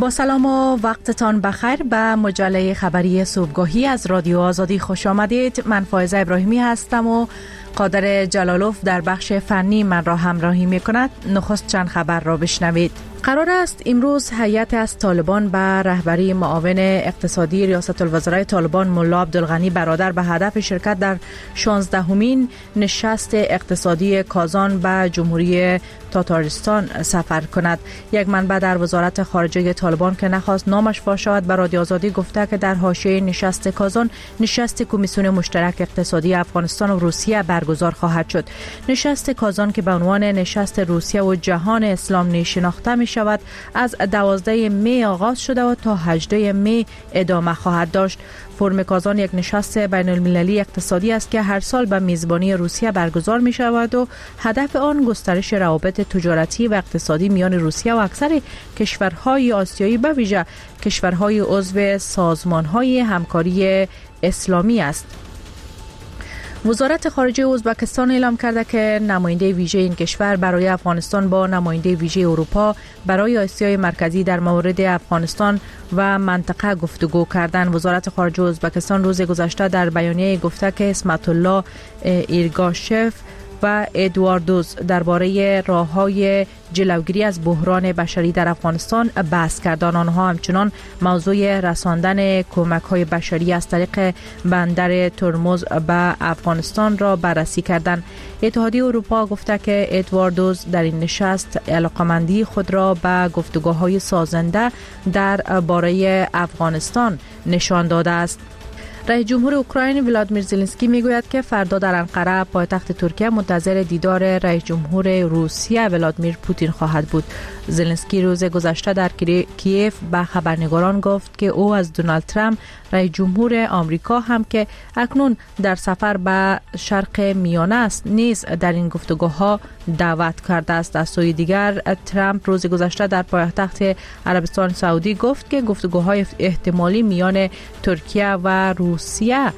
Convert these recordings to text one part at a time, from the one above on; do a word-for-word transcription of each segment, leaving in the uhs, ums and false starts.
با سلام و وقتتان بخیر به مجله خبری صبحگاهی از رادیو آزادی خوش آمدید. من فائزه ابراهیمی هستم و قادر جلالوف در بخش فنی من را همراهی می کند. نخست چند خبر را بشنوید. قرار است امروز هیئت از طالبان به رهبری معاون اقتصادی ریاست الوزرای طالبان ملا عبدالغنی برادر به هدف شرکت در شانزدهمین نشست اقتصادی کازان به جمهوری تاتارستان سفر کند. یک منبع در وزارت خارجه طالبان که نخواست نامش فاش شود به رادیو آزادی گفته که در حاشیه نشست کازان نشست کمیسیون مشترک اقتصادی افغانستان و روسیه برگزار خواهد شد. نشست کازان که به عنوان نشست روسیه و جهان اسلام نیز شناخته می شود از دوازده می آغاز شده و تا هجده می ادامه خواهد داشت. فرم کازان یک نشست بین المللی اقتصادی است که هر سال به میزبانی روسیه برگزار می شود و هدف آن گسترش روابط تجارتی و اقتصادی میان روسیه و اکثر کشورهای آسیایی به ویژه کشورهای عضو سازمانهای همکاری اسلامی است. وزارت خارجه ازبکستان اعلام کرده که نماینده ویژه این کشور برای افغانستان با نماینده ویژه اروپا برای آسیای مرکزی در مورد افغانستان و منطقه گفتگو کردند. وزارت خارجه ازبکستان روز گذشته در بیانیه گفته که اسمت الله ایرگاشف و ادواردوز درباره راه‌های جلوگیری از بحران بشری در افغانستان بحث کردند. آنها همچنان موضوع رساندن کمک‌های بشری از طریق بندر ترمز به افغانستان را بررسی کردند. اتحادیه اروپا گفته که ادواردوز در این نشست علاقمندی خود را به گفتگوهای سازنده در باره افغانستان نشان داده است. رئیس جمهور اوکراین ولادیمیر زلنسکی میگوید که فردا در انقره پایتخت ترکیه منتظر دیدار رئیس جمهور روسیه ولادیمیر پوتین خواهد بود. زلنسکی روز گذشته در کیف به خبرنگاران گفت که او از دونالد ترامپ رئیس جمهور آمریکا هم که اکنون در سفر به شرق میانه است نیز در این گفتگوها دعوت کرده است. از سوی دیگر ترامپ روز گذشته در پایتخت عربستان سعودی گفت که گفتگوهای احتمالی میان ترکیه و روسیه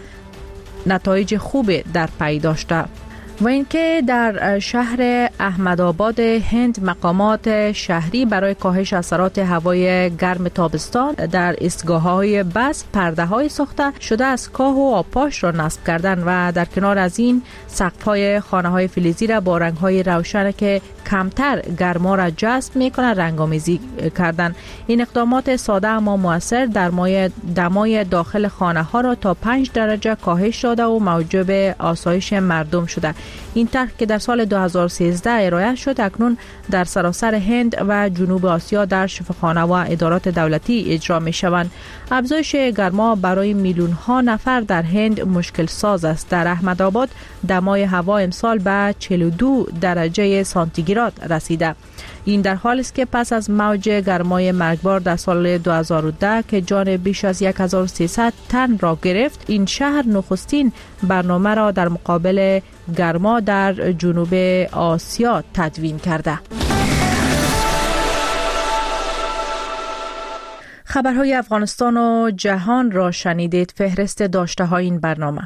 نتایج خوب در پی داشته. و اینکه در شهر احمدآباد هند مقامات شهری برای کاهش اثرات هوای گرم تابستان در ایستگاه‌های بس پرده‌های ساخته شده از کاه و آبپاش را نصب کردند و در کنار از این سقف‌های خانه‌های فلزی را با رنگ‌های روشن که کمتر گرما را جذب می‌کنند رنگ‌آمیزی کردند. این اقدامات ساده اما مؤثر درمای دمای داخل خانه‌ها را تا پنج درجه کاهش داده و موجب آسایش مردم شده. این طرح که در سال دو هزار و سیزده ارائه شد اکنون در سراسر هند و جنوب آسیا در شفاخانه و ادارات دولتی اجرا می شوند. افزایش گرما برای میلیون ها نفر در هند مشکل ساز است. در احمدآباد دمای هوا امسال به چهل و دو درجه سانتیگراد رسیده. این در حالی است که پس از موج گرمای مرگبار در سال دو هزار و ده که جان بیش از هزار و سیصد تن را گرفت، این شهر نخستین برنامه را در مقابل گرما در جنوب آسیا تدوین کرده. خبرهای افغانستان و جهان را شنیدید. فهرست داشته های این برنامه.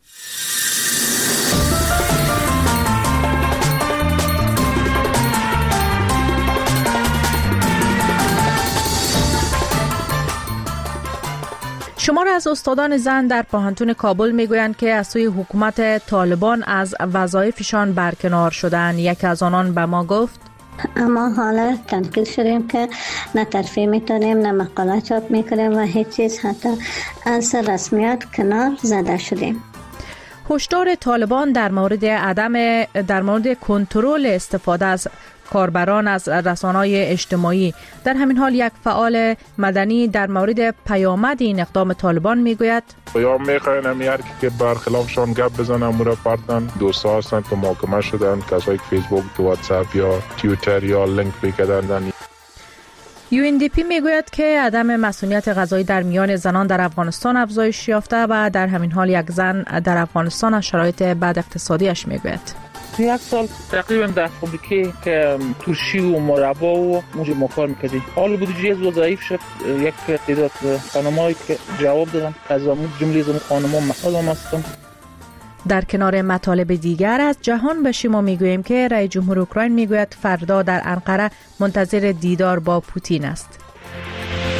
شمار از استادان زن در پوهنتون کابل میگویند که از سوی حکومت طالبان از وظایفشان برکنار شدند. یکی از آنان به ما گفت: اما حالا تنقیل شدیم که نه ترفیع میتونیم نه مقاله چاپ میکنیم و هیچ چیز، حتی از رسمیات کنار زده شدیم. هشدار طالبان در مورد عدم در مورد کنترل استفاده از کاربران از رسانه‌های اجتماعی. در همین حال یک فعال مدنی در مورد پیامد این اقدام طالبان میگوید: یا میخواین امیار که برخلافشان گپ بزنن، امور پارتن دوستا هستند که محاکمه شدن، کسایی که فیسبوک، واتساپ یا توییتر یا لینک پیکردن. یو ان دی پی میگوید که عدم مسئولیت قضایی در میان زنان در افغانستان افزایش یافته و در همین حال یک زن در افغانستان از شرایط بد اقتصادیش میگوید. یک سال تقریبا در فابریکه که ترشی و مربا و موج مکار میکردیم. حال بودجه از وظایف شد. یک تعداد خانمایی که جواب دادن از جمله از خانم‌ها محل هستم. در کنار مطالب دیگر از جهان به شما میگوییم که رئیس جمهور اوکراین میگوید فردا در انقره منتظر دیدار با پوتین است.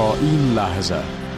تا این لحظه.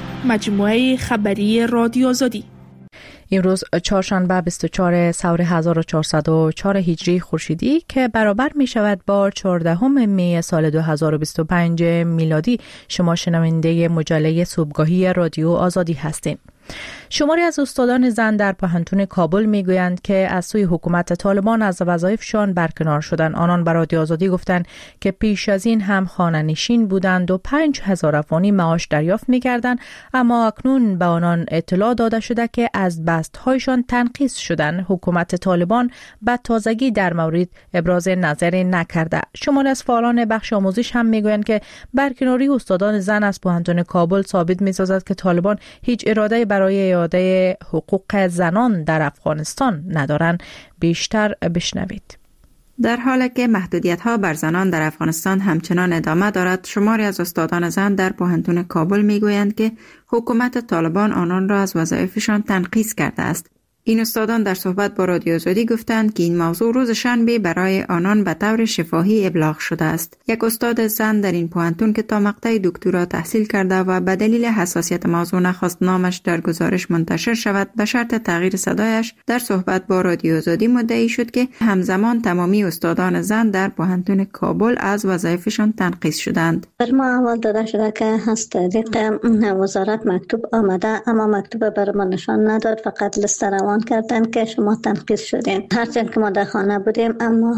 مجموعه خبری رادیو آزادی. امروز چهارشنبه بیست و چهارم سور هزار و چهارصد و چهار هجری خورشیدی که برابر می شود با چهاردهم می سال دو هزار و بیست و پنج میلادی. شما شنونده مجله صبحگاهی رادیو آزادی هستین. شماری از استادان زن در پوهنتون کابل میگویند که از سوی حکومت طالبان از وظایفشان برکنار شدند. آنان به رادیو آزادی گفتند که پیش از این هم خانه‌نشین بودند و پنج هزار افغانی معاش دریافت می‌کردند، اما اکنون به آنان اطلاع داده شده که از بست‌هایشان تنقیص شدند. حکومت طالبان به تازگی در مورد ابراز نظر نکرده. شماری از فعالان بخش آموزش هم میگویند که برکناری استادان زن از پوهنتون کابل ثابت می‌سازد که طالبان هیچ اراده برای اعاده حقوق زنان در افغانستان ندارند. بیشتر بشنوید. در حالی که محدودیت‌ها بر زنان در افغانستان همچنان ادامه دارد، شماری از استادان زن در پوهنتون کابل میگویند که حکومت طالبان آنان را از وظایفشان تنقیص کرده است. این استادان در صحبت با رادیو آزادی گفتند که این موضوع روز شنبه برای آنان به طور شفاهی ابلاغ شده است. یک استاد زن در این پوهنتون که تا مقطع دکترا تحصیل کرده و به دلیل حساسیت موضوع نخواست نامش در گزارش منتشر شود، به شرط تغییر صدایش در صحبت با رادیو آزادی مدعی شد که همزمان تمامی استادان زن در پوهنتون کابل از وظایفشان تنقیص شدند. بر ما اول داده شده که هست طریق وزارت مکتوب آمده، اما مکتوب بر ما نشان نداد، فقط لیست روان کردن که شما تنقیص شدین. هرچند که ما در خانه بودیم اما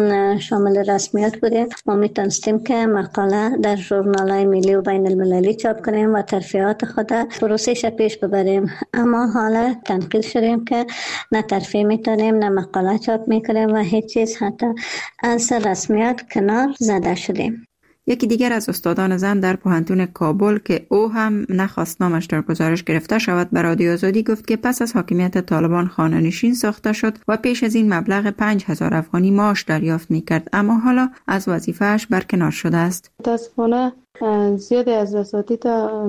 شامل رسمیات بودیم، ما میتونستیم که مقاله در ژورنال‌های ملی و بین المللی چاپ کنیم و ترفیعات خود پروسش پیش ببریم، اما حالا تنقیص شدیم که نه ترفیع میتونیم نه مقاله چاپ میکنیم و هیچ چیز، حتی از رسمیات کنار زده شدیم. یکی دیگر از استادان زن در پوهنتون کابل که او هم نخواست نامش در گزارش گرفته شود به رادیو آزادی گفت که پس از حاکمیت طالبان خانه‌نشین ساخته شد و پیش از این مبلغ پنج هزار افغانی معاش دریافت می‌کرد، اما حالا از وظیفه‌اش برکنار شده است. متاسفانه زیادی از اساتید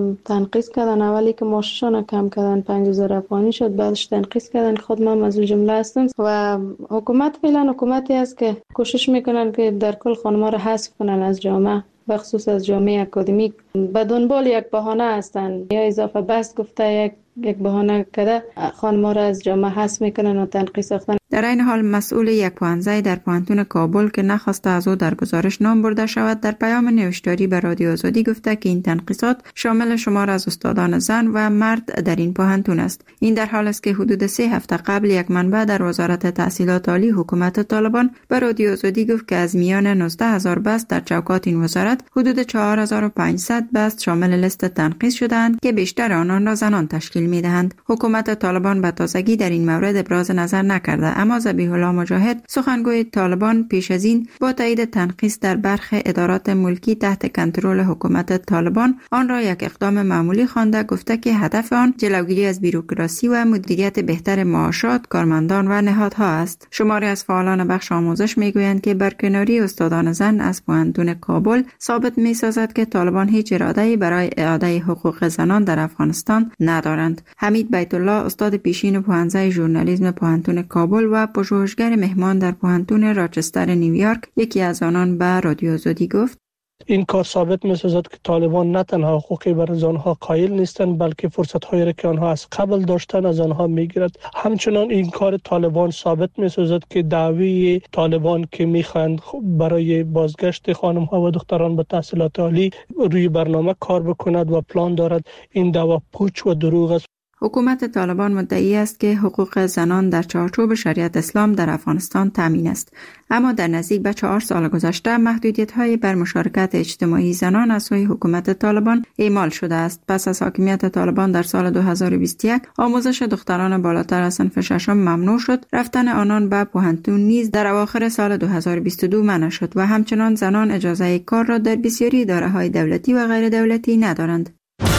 تنقیص کردن. اولی که معاششان کم کردن پنج هزار افغانی شد، بعدش تنقیص کردن که خود من از اون جمله هستم و حکومت فعلا حکومتی است که کوشش میکنن که در کل خانم‌ها را حذف کنن از جامعه، به خصوص از جامعه اکادمیک. به دنبال یک بهانه هستند، یا اضافه بست گفته یک یک بهانه کرده خانم‌ها را از جامعه حذف میکنن و تنقیص ساختن. در این حال مسئول یک پوهنځی در پوهنتون کابل که نخواسته از او در گزارش نام برده شود در پیام نوشتاری به رادیو آزادی گفته که این تنقیصات شامل شمار از استادان زن و مرد در این پوهنتون است. این در حال است که حدود سه هفته قبل یک منبع در وزارت تحصیلات عالی حکومت طالبان به رادیو آزادی گفت که از میان نوزده هزار بست در چوکات این وزارت حدود چهار هزار و پانصد بست شامل لیست تنقیص شدند که بیشتر آنان را زنان تشکیل می‌دهند. حکومت طالبان به تازگی در این مورد ابراز نظر نکرده، اما ذبیح الله مجاهد سخنگوی طالبان پیش از این با تایید تنقیص در برخی ادارات ملکی تحت کنترل حکومت طالبان آن را یک اقدام معمولی خوانده، گفته که هدف آن جلوگیری از بیروکراسی و مدیریت بهتر معاشات کارمندان و نهادها است. شماری از فعالان بخش آموزش میگویند که برکناری استادان زن از پوهنتون کابل ثابت می‌سازد که طالبان هیچ اراده‌ای برای اعاده حقوق زنان در افغانستان ندارند. حمید بیت الله استاد پیشین پوهنځی ژورنالیسم پوهنتون کابل و پژوهشگر مهمان در پوهنتون راچستر نیویورک یکی از آنان به رادیو آزادی گفت این کار ثابت می‌سازد که طالبان نه تنها حقوقی برای آنها قائل نیستند بلکه فرصت‌هایی را که آنها از قبل داشتن از آنها می‌گیرد. همچنان این کار طالبان ثابت می‌سازد که دعوی طالبان که می‌خواهند برای بازگشت خانم‌ها و دختران به تحصیلات عالی روی برنامه کار بکند و پلان دارد، این دعوا پوچ و دروغ است. حکومت طالبان مدعی است که حقوق زنان در چارچوب شریعت اسلام در افغانستان تامین است، اما در نزدیک به چهار سال گذشته محدودیت‌های بر مشارکت اجتماعی زنان از سوی حکومت طالبان اعمال شده است. پس از حاکمیت طالبان در سال دو هزار و بیست و یک آموزش دختران بالاتر از صنف ششم ممنوع شد، رفتن آنان به پوهنتون نیز در اواخر سال دو هزار و بیست و دو منع شد و همچنان زنان اجازه کار را در بسیاری اداره‌های دولتی و غیر دولتی ندارند.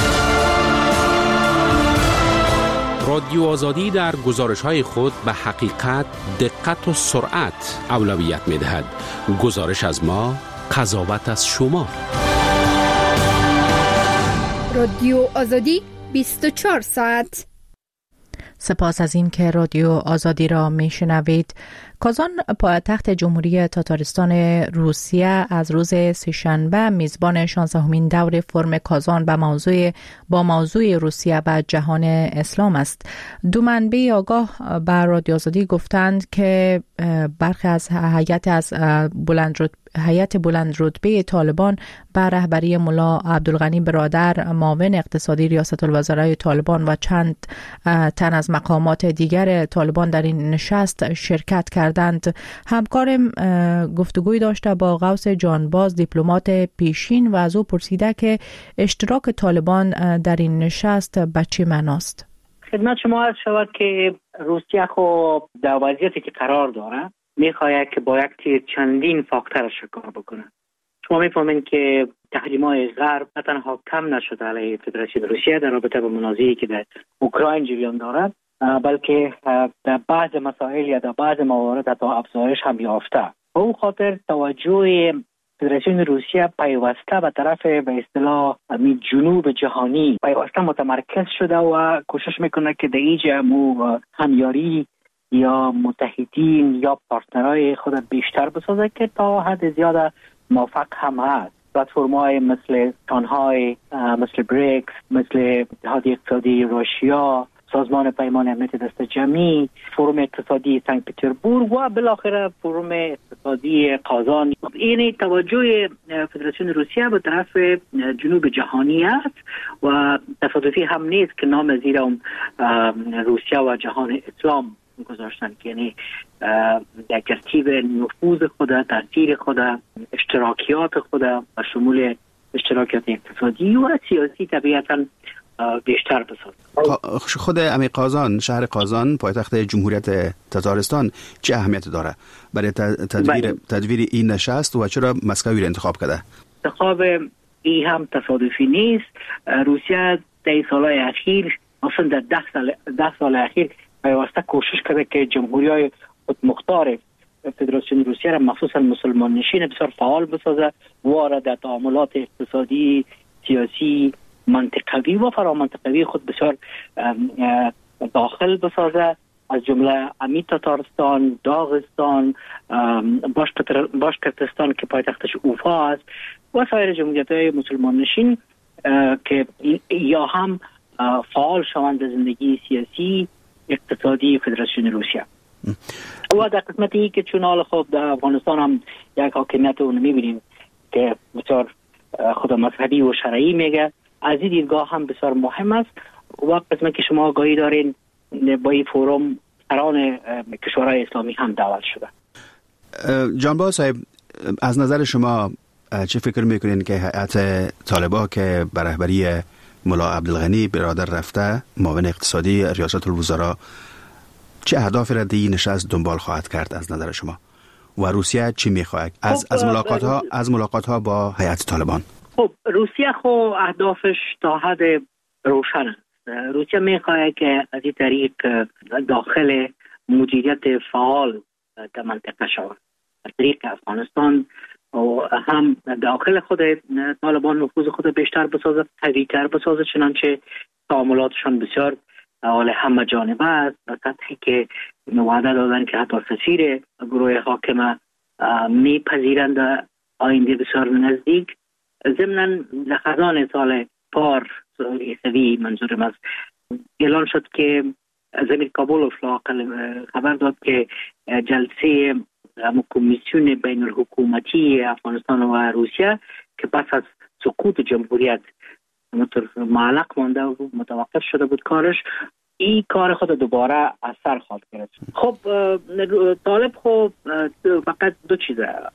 رادیو آزادی در گزارش‌های خود به حقیقت، دقت و سرعت اولویت می‌دهد. گزارش از ما، قضاوت از شما. رادیو آزادی بیست و چهار ساعت. سپاس از این که رادیو آزادی را میشنوید. کازان پایتخت جمهوری تاتارستان روسیه از روز سه‌شنبه میزبان شانزدهمین دور فرم کازان با موضوع با موضوع روسیه و جهان اسلام است. دو منبع آگاه بر رادیو آزادی گفتند که برخی از هیئت از بلند رتبه هیئت بلند رتبه طالبان بر رهبری ملا عبدالغنی برادر معاون اقتصادی ریاست الوزرای طالبان و چند تن از مقامات دیگر طالبان در این نشست شرکت کردند. همکارم گفتگوی داشته با غوث جانباز دیپلمات پیشین و از او پرسیده که اشتراک طالبان در این نشست به چه معناست؟ خدمت شما عرض شود که روسیه خو در وضعیتی که قرار داره میخواهد که با یک چندین فاکتور شکار بکنه. شما میفهمین که تحریم‌های غرب نه تنها کم نشده علیه فدراسیون روسیه در رابطه با منازعه‌ای که در اوکراین جریان دارد، بلکه در بعض مسائل یا در بعض موارد حتی افزایش هم یافته. به اون خاطر توجه فدراسیون روسیه پیوسته به طرف به اصطلاح جنوب جهانی پیوسته متمرکز شده و کوشش میکنه که در اینجا مو همیاری یا متحدین یا پارتنرهای خود بیشتر بسازه که تا حد زیاده موفق هم هست. پلتفرم‌های مثل شانگهای، مثل بریکس، مثل اتحادیه اقتصادی روسیه، سازمان پیمان امنیت دست جمعی، فروم اقتصادی سنت پترزبورگ و بالاخره فروم اقتصادی قازان. این توجه فدراسیون روسیه به طرف جنوب جهانی است و تصادفی هم نیست که نام زیر روسیه و جهان اسلام گذاشتن، که یعنی در ترتیب نفوذ خود، تاثیر خود، اشتراکیات خود و شمول اشتراکیات اقتصادی و سیاسی طبیعتاً بیشتر بسازد. خود امی قازان، شهر قازان پایتخت جمهوریت تاتارستان چه اهمیت داره برای تدویر تدویر این نشست و چرا مسکوی را انتخاب کرده؟ انتخاب این هم تصادفی نیست. روسیه در سالهای اخیر، مثلا در ده سال ده سال اخیر پیوسته کوشش کرده که جمهوری‌های خودمختار فدراسیون روسیه را مخصوصا مسلمان نشین بسیار فعال بسازه و را در تعاملات اقتصادی، سیاسی، منطقوی و فرامنطقوی خود بسیار داخل بسازه، از جمله امی تاتارستان، داغستان، باشکرتستان که پایتختش اوفا است و سایر جمهوریت‌های مسلمان نشین که یا هم فعال شوند در زندگی سیاسی اقتصادی فدراسیون روسیه. و در قسمتی که چون حال خود در افغانستان هم یک حاکمیت رو میبینیم که بسیار خود مذهبی و شرعی میگه، از این دیدگاه هم بسیار مهم است. و قسمتی که شما آگاهی دارین با این فوروم سران کشورهای اسلامی هم دعوت شده. جانباز صاحب، از نظر شما چه فکر میکنین که هیئت طالبان که به رهبری ملا عبدالغنی برادر رفته معاون اقتصادی ریاست الوزراء چه اهدافی را در این نشست دنبال خواهد کرد از نظر شما و روسیه چی میخواهد از از ملاقات ها از ملاقات ها با هیئت طالبان؟ خب روسیه خو اهدافش تا حد روشن است. روسیه میخواهد که از این طریق داخل مدیریت فعال در منطقه شود، از طریق افغانستان و هم داخل خود طالبان نفوذ خود بیشتر بسازه، قوی‌تر بسازه، چنانچه تعاملاتشان بسیار حال همه جانبه است و سطحی که وعده دادن که حتی سفیر گروه حاکمه میپذیرند آینده بسیار نزدیک. ضمناً در خزان سال پار عیسوی منظورم است اعلان شد که زمین کابل خبر داد که جلسه کمیسیون بین الحکومتی افغانستان و روسیه که پس از سقوط جمهوریت معلق مانده و متوقف شده بود کارش، این کار خود دوباره از سر خواهد گرفت. خب طالب خب فقط دو چیز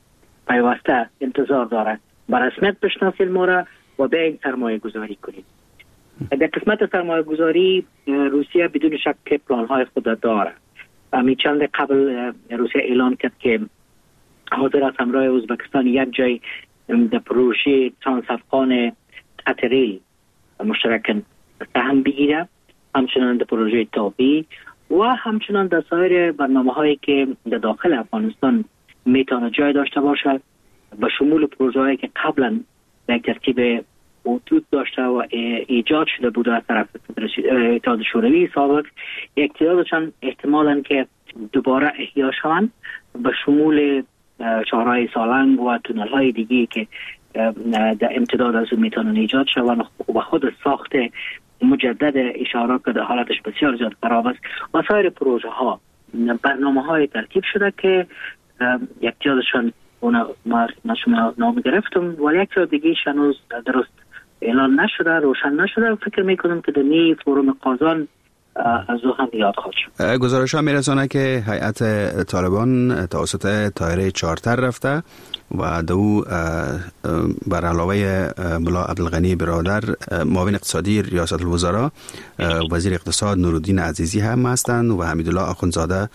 پیوسته انتظار داره: به رسمیت بشناسید ما را و به این سرمایه گذاری کنید. در قسمت سرمایه گذاری روسیه بدون شک پلان های خود داره. می چند قبل روسیه اعلان کرد که حاضر است همراه ازبکستان یک جای در پروژه ترانس افغان قطری مشترکاً سهم بگیره، همچنان در پروژه تابی و همچنان در سایر برنامه هایی که در داخل افغانستان میتونه جای داشته باشد، به شمول پروژه هایی که قبلا در ترتیب وجود داشته و ایجاد شده بوده از طرف اتحاد شوروی سابق. اقتدارشان احتمالاً که دوباره احیا شوند، به شمول چهارراه سالنگ و تونل های دیگی که در امتداد از اون میتونن ایجاد شوند و خود ساخت مجدد اشاره که در حالتش بسیار زیاد خراب است و سایر پروژه ها برنامه های ترتیب شده که یک جادشان ما شما نام گرفتم ولی یک جا دیگه هنوز درست اعلان نشده، روشن نشده. فکر میکنم که در نی فروم قازان از او هم یاد خواهد شد. گزارش ها میرسانه که هیئت طالبان توسط طایره چارتر رفته و دو بر علاوه ملا عبدالغنی برادر معاون اقتصادی ریاست الوزراء وزیر اقتصاد نورالدین عزیزی هم هستند و حمیدالله آخوندزاده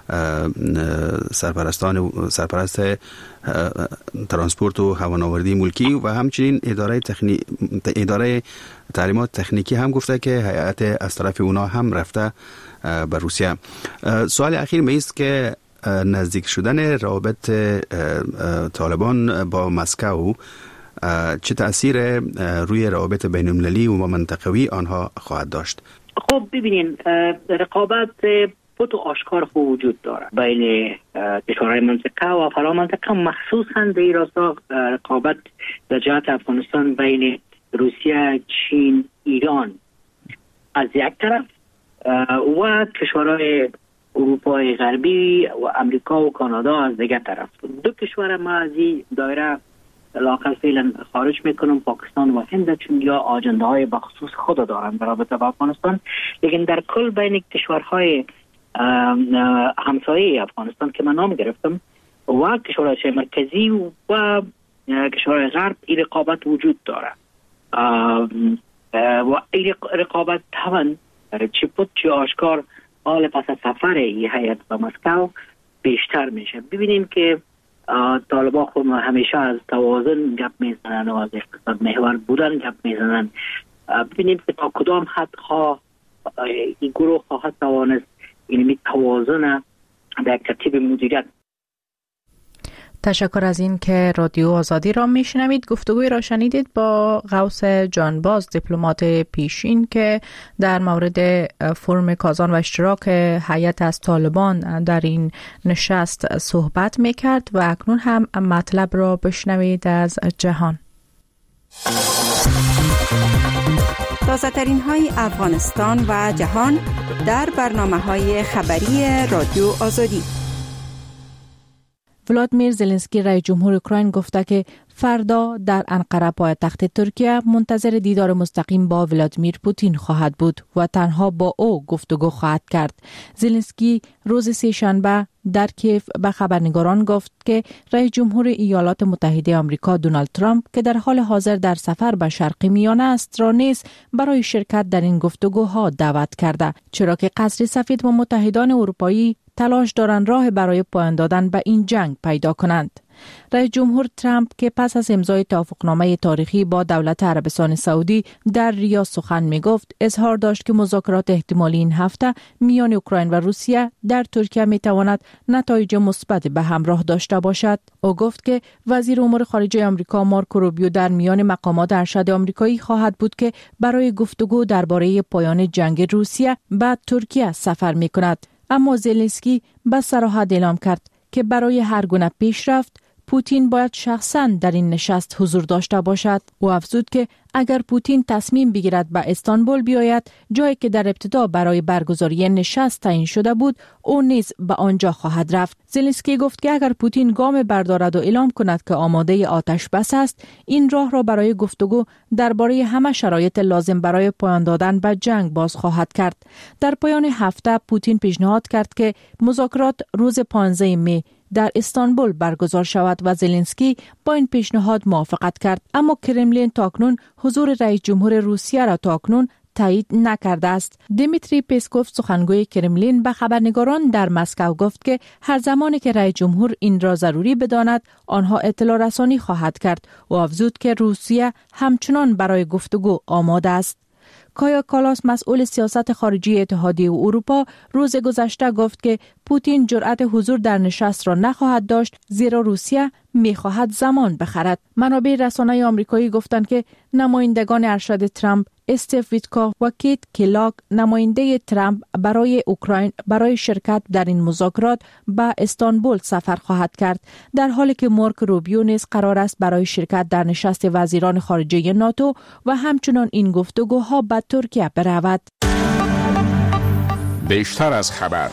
سرپرستان سرپرست ترانسپورت و هوانوردی ملکی و همچنین اداره تخنی... اداره تعلیمات تکنیکی هم گفته که هیئت از طرف اونا هم رفته به روسیه. سوال اخیر می است که نزدیک شدن روابط طالبان با مسکو چه تأثیر روی روابط بین المللی و منطقوی آنها خواهد داشت؟ خب ببینین، رقابت خود آشکار وجود داره بین کشورهای منطقه و فرامنطقه، مخصوصا در این راستا رقابت در جهت افغانستان بین روسیه، چین، ایران از یک طرف و کشورهای اروپای غربی و امریکا و کانادا از دیگر طرف. دو کشور ما از این دایره لااقل فعلا خارج میکنم، پاکستان و هند، چون یا آجنده های بخصوص خود دارن در رابطه با افغانستان، لیکن در کل بین کشورهای همسایه افغانستان که من نام گرفتم و کشورهای مرکزی و کشورهای غرب این رقابت وجود داره و این رقابت طبعا چی پود چی آشکار حال پس از سفر این هیئت به مسکو بیشتر میشه. ببینیم که طالبان خود همیشه از توازن گپ میزنن و از اقتصاد محور بودن گپ میزنن. ببینیم که تا کدام حد خواه این گروه خواهد توانست این توازن در ترتیب مدیریت. تشکر از این که رادیو آزادی را میشنوید. گفتگوی را شنیدید با غوث جانباز، دیپلمات پیشین که در مورد فرم کازان و اشتراک هیئت از طالبان در این نشست صحبت میکرد و اکنون هم مطلب را بشنوید از جهان. تازه ترین های افغانستان و جهان در برنامه های خبری رادیو آزادی. ولادیمیر زلنسکی رئیس جمهور اوکراین گفته که فردا در انقره پایتخت ترکیه منتظر دیدار مستقیم با ولادیمیر پوتین خواهد بود و تنها با او گفتگو خواهد کرد. زلنسکی روز سه شنبه در کیف به خبرنگاران گفت که رئیس جمهور ایالات متحده آمریکا دونالد ترامپ که در حال حاضر در سفر به شرق میانه است را نیز برای شرکت در این گفتگوها دعوت کرده، چرا که قصر سفید و متحدان اروپایی تلاش دارند راه برای پایان دادن به این جنگ پیدا کنند. رئیس جمهور ترامپ که پس از امضای توافقنامه تاریخی با دولت عربستان سعودی در ریاض سخن می گفت، اظهار داشت که مذاکرات احتمالی این هفته میان اوکراین و روسیه در ترکیه می تواند نتایج مثبت به همراه داشته باشد. او گفت که وزیر امور خارجه آمریکا مارکو روبیو در میان مقامات ارشد آمریکایی خواهد بود که برای گفتگو درباره پایان جنگ روسیه به ترکیه سفر می کند. اما زلنسکی به صراحت اعلام کرد که برای هر گونه پیشرفت پوتین باید شخصاً در این نشست حضور داشته باشد. او افزود که اگر پوتین تصمیم بگیرد به استانبول بیاید، جایی که در ابتدا برای برگزاری نشست تعیین شده بود، او نیز به آنجا خواهد رفت. زلنسکی گفت که اگر پوتین گام بردارد و اعلام کند که آماده آتش بس است، این راه را برای گفتگو درباره همه شرایط لازم برای پایان دادن به جنگ باز خواهد کرد. در پایان هفته پوتین پیشنهاد کرد که مذاکرات روز پانزده می در استانبول برگزار شود و زلنسکی با این پیشنهاد موافقت کرد، اما کرملین تاکنون حضور رئیس جمهور روسیه را تاکنون تایید نکرده است. دیمیتری پسکوف سخنگوی کرملین به خبرنگاران در مسکو گفت که هر زمانی که رئیس جمهور این را ضروری بداند، آنها اطلاع رسانی خواهد کرد و افزود که روسیه همچنان برای گفتگو آماده است. کایا کالاس مسئول سیاست خارجی اتحادیه اروپا روز گذشته گفت که پوتین جرأت حضور در نشست را نخواهد داشت، زیرا روسیه می‌خواهد زمان بخرد. منابع رسانه‌ای آمریکایی گفتند که نمایندگان ارشد ترامپ استیو ویتکوف و کیت کلاک نماینده ترامپ برای اوکراین برای شرکت در این مذاکرات به استانبول سفر خواهد کرد، در حالی که مارک روبیو نیز قرار است برای شرکت در نشست وزیران خارجه ناتو و همچنان این گفتگوها به ترکیه برود. بیشتر از خبر.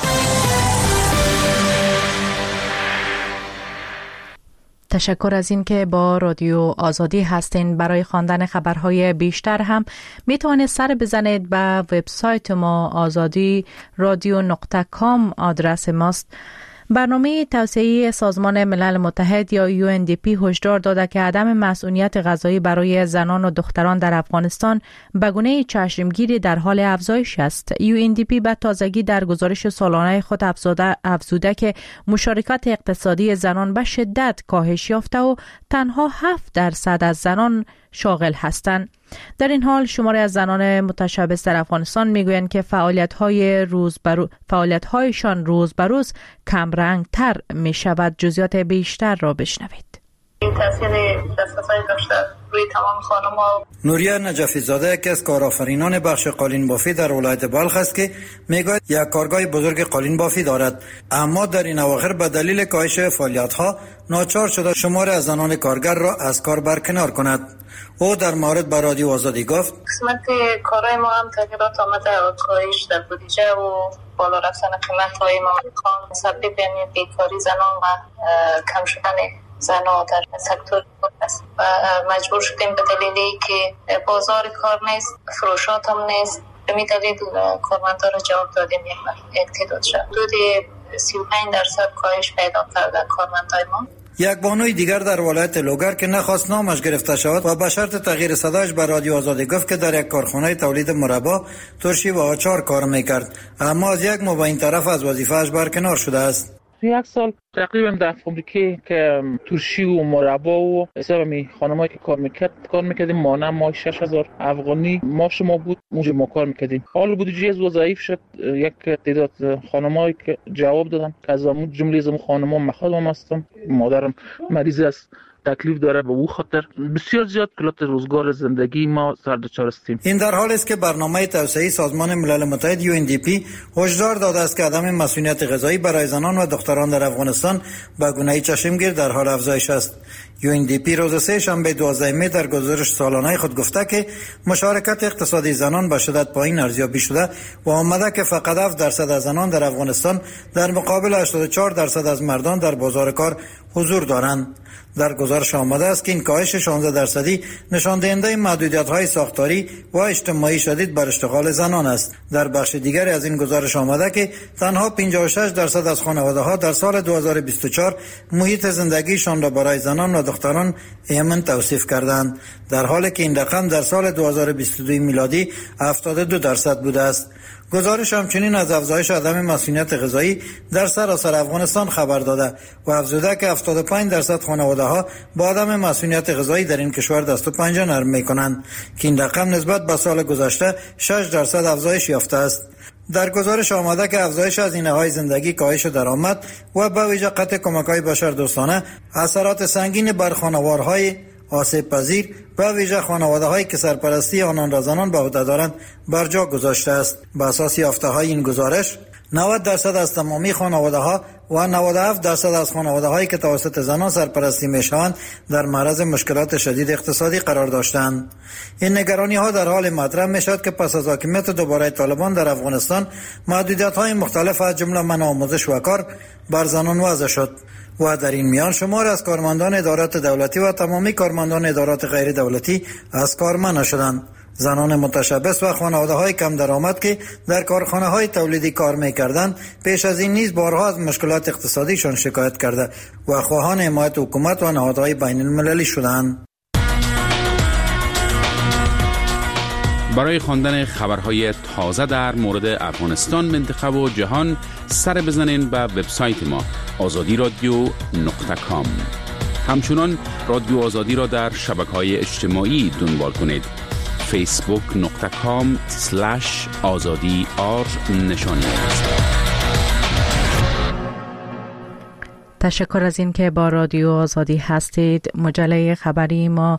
تشکر از این که با رادیو آزادی هستین. برای خواندن خبرهای بیشتر هم میتوانید سر بزنید به وبسایت ما آزادی رادیو نقطه کام، آدرس ماست. برنامه توسعه سازمان ملل متحد یا یو ان دی پی هشدار داده که عدم مسئولیت غذایی برای زنان و دختران در افغانستان به گونه چشمگیری در حال افزایش است. یو ان دی پی به تازگی در گزارش سالانه خود افزوده, افزوده که مشارکت اقتصادی زنان به شدت کاهش یافته و تنها هفت درصد از زنان شاغل هستند. در این حال شماری از زنان متشبث در افغانستان میگویند که فعالیت‌های روز برو... فعالیت‌هایشان روز به روز کم رنگ تر می شود. جزئیات بیشتر را بشنوید. این تاثیر دسترسی داشته روی تمام خانم‌ها. نوریه نجفی زاده یکی از کارآفرینان بخش قالین بافی در ولایت بلخ است که میگوید یک کارگاه بزرگ قالین بافی دارد، اما در این اواخر به دلیل کاهش فعالیت‌ها ناچار شده شمار از زنان کارگر را از کار برکنار کند. او در مورد با رادیو آزادی گفت قسمت کارهای ما هم تغییرات آمده، کاهش در بودجه و بالا رفتن قیمت‌های مالکان سبب یعنی بیکاری زنان و کم شدن زنان در سکتور است و مجبور شدیم به دلیلی که بازار کار نیست، فروشات هم نیست، به می دلیل کارمندان را جواب دادیم یک تعداد شد حدود سی و پنج درصد کاهش پیدا کرده کارمندای ما. یک بانوی دیگر در ولایت لوگر که نخواست نامش گرفته شود و به شرط تغییر صدایش به رادیو آزادی گفت که در یک کارخانه تولید مربا، ترشی و آچار کار میکرد، اما از یک ماه به این طرف از وظیفه‌اش برکنار شده است. یک سال تقریبا در فابریکه که ترشی و مربا و حساب می خانمایی که کار میکرد کار میکردیم، مانه ما شش هزار افغانی ماش ما بود، اونجا ما کار میکردیم. حال بودجه از ضعیف شد، یک تعداد خانمایی که جواب دادن که از اون جمله از اون خانما مخالفم هستم، مادرم مریض است، تکلیف داره، به او خاطر بسیار زیاد کلات روزگار زندگی ما سر دچار هستیم. این در حالی است که برنامه توسعه سازمان ملل متحد یو ان دی پی هشدار داده است که عدم مسئولیت غذایی برای زنان و دختران در افغانستان به گونه چشمگیر در حال افزایش است. یو ان دی پی روز سه شنبه دوازده می در گزارش سالانه خود گفته که مشارکت اقتصادی زنان به شدت پایین ارزیابی شده و آمده که فقط هفت درصد از زنان در افغانستان در مقابل هشتاد و چهار درصد از مردان در بازار کار حضور دارند. در گزارش آمده است که این کاهش شانزده درصدی نشان دهنده محدودیت‌های ساختاری و اجتماعی شدید بر اشتغال زنان است. در بخش دیگری از این گزارش آمده که تنها پنجاه و شش درصد از خانواده‌ها در سال دو هزار و بیست و چهار محیط زندگیشان را برای زنان و دختران ایمن توصیف کردند، در حالی که این رقم در سال دو هزار و بیست و دو میلادی هفتاد و دو درصد بوده است. گزارش همچنین از افزایش عدم مسئولیت غذایی در سراسر افغانستان خبر داده و افزوده که هفتاد و پنج درصد خانواده‌ها با عدم مسئولیت غذایی در این کشور دست و پنجه نرم می‌کنند که این رقم نسبت به سال گذشته شش درصد افزایش یافته است. در گزارش آمده که افزایش هزینه‌های زندگی، کاهش درآمد و به ویژه قطع کمک‌های بشردوستانه اثرات سنگین بر خانوارهای آسیب پذیر و ویژه خانواده‌هایی که سرپرستی آنان را زنان به عهده دارند بر جا گذاشته است. به اساس یافته‌های این گزارش نود درصد از تمامی خانواده‌ها و نود و هفت درصد از خانواده‌هایی که توسط زنان سرپرستی می‌شوند در معرض مشکلات شدید اقتصادی قرار داشتند. این نگرانی‌ها در حال مطرح می‌شود که پس از حاکمیت دوباره طالبان در افغانستان محدودیت‌های مختلف از جمله منع آموزش و کار بر زنان وضع شد و در این میان شمار از کارمندان ادارات دولتی و تمامی کارمندان ادارات غیر دولتی از کار منع شدند. زنان متشبث و خانواده‌های کم درآمد که در کارخانه‌های تولیدی کار می‌کردند پیش از این نیز بارها از مشکلات اقتصادیشان شکایت کرده و خواهان حمایت حکومت و نهادهای بین‌المللی شدند. برای خواندن خبرهای تازه در مورد افغانستان، منطقه و جهان سر بزنین به وبسایت ما آزادی رادیو نقطه کام. همچنان رادیو آزادی را در شبکه‌های اجتماعی دنبال کنید. فیسبوک نقطه کام سلش آزادی آر نشانی است. تشکر از این که با رادیو آزادی هستید. مجله خبری ما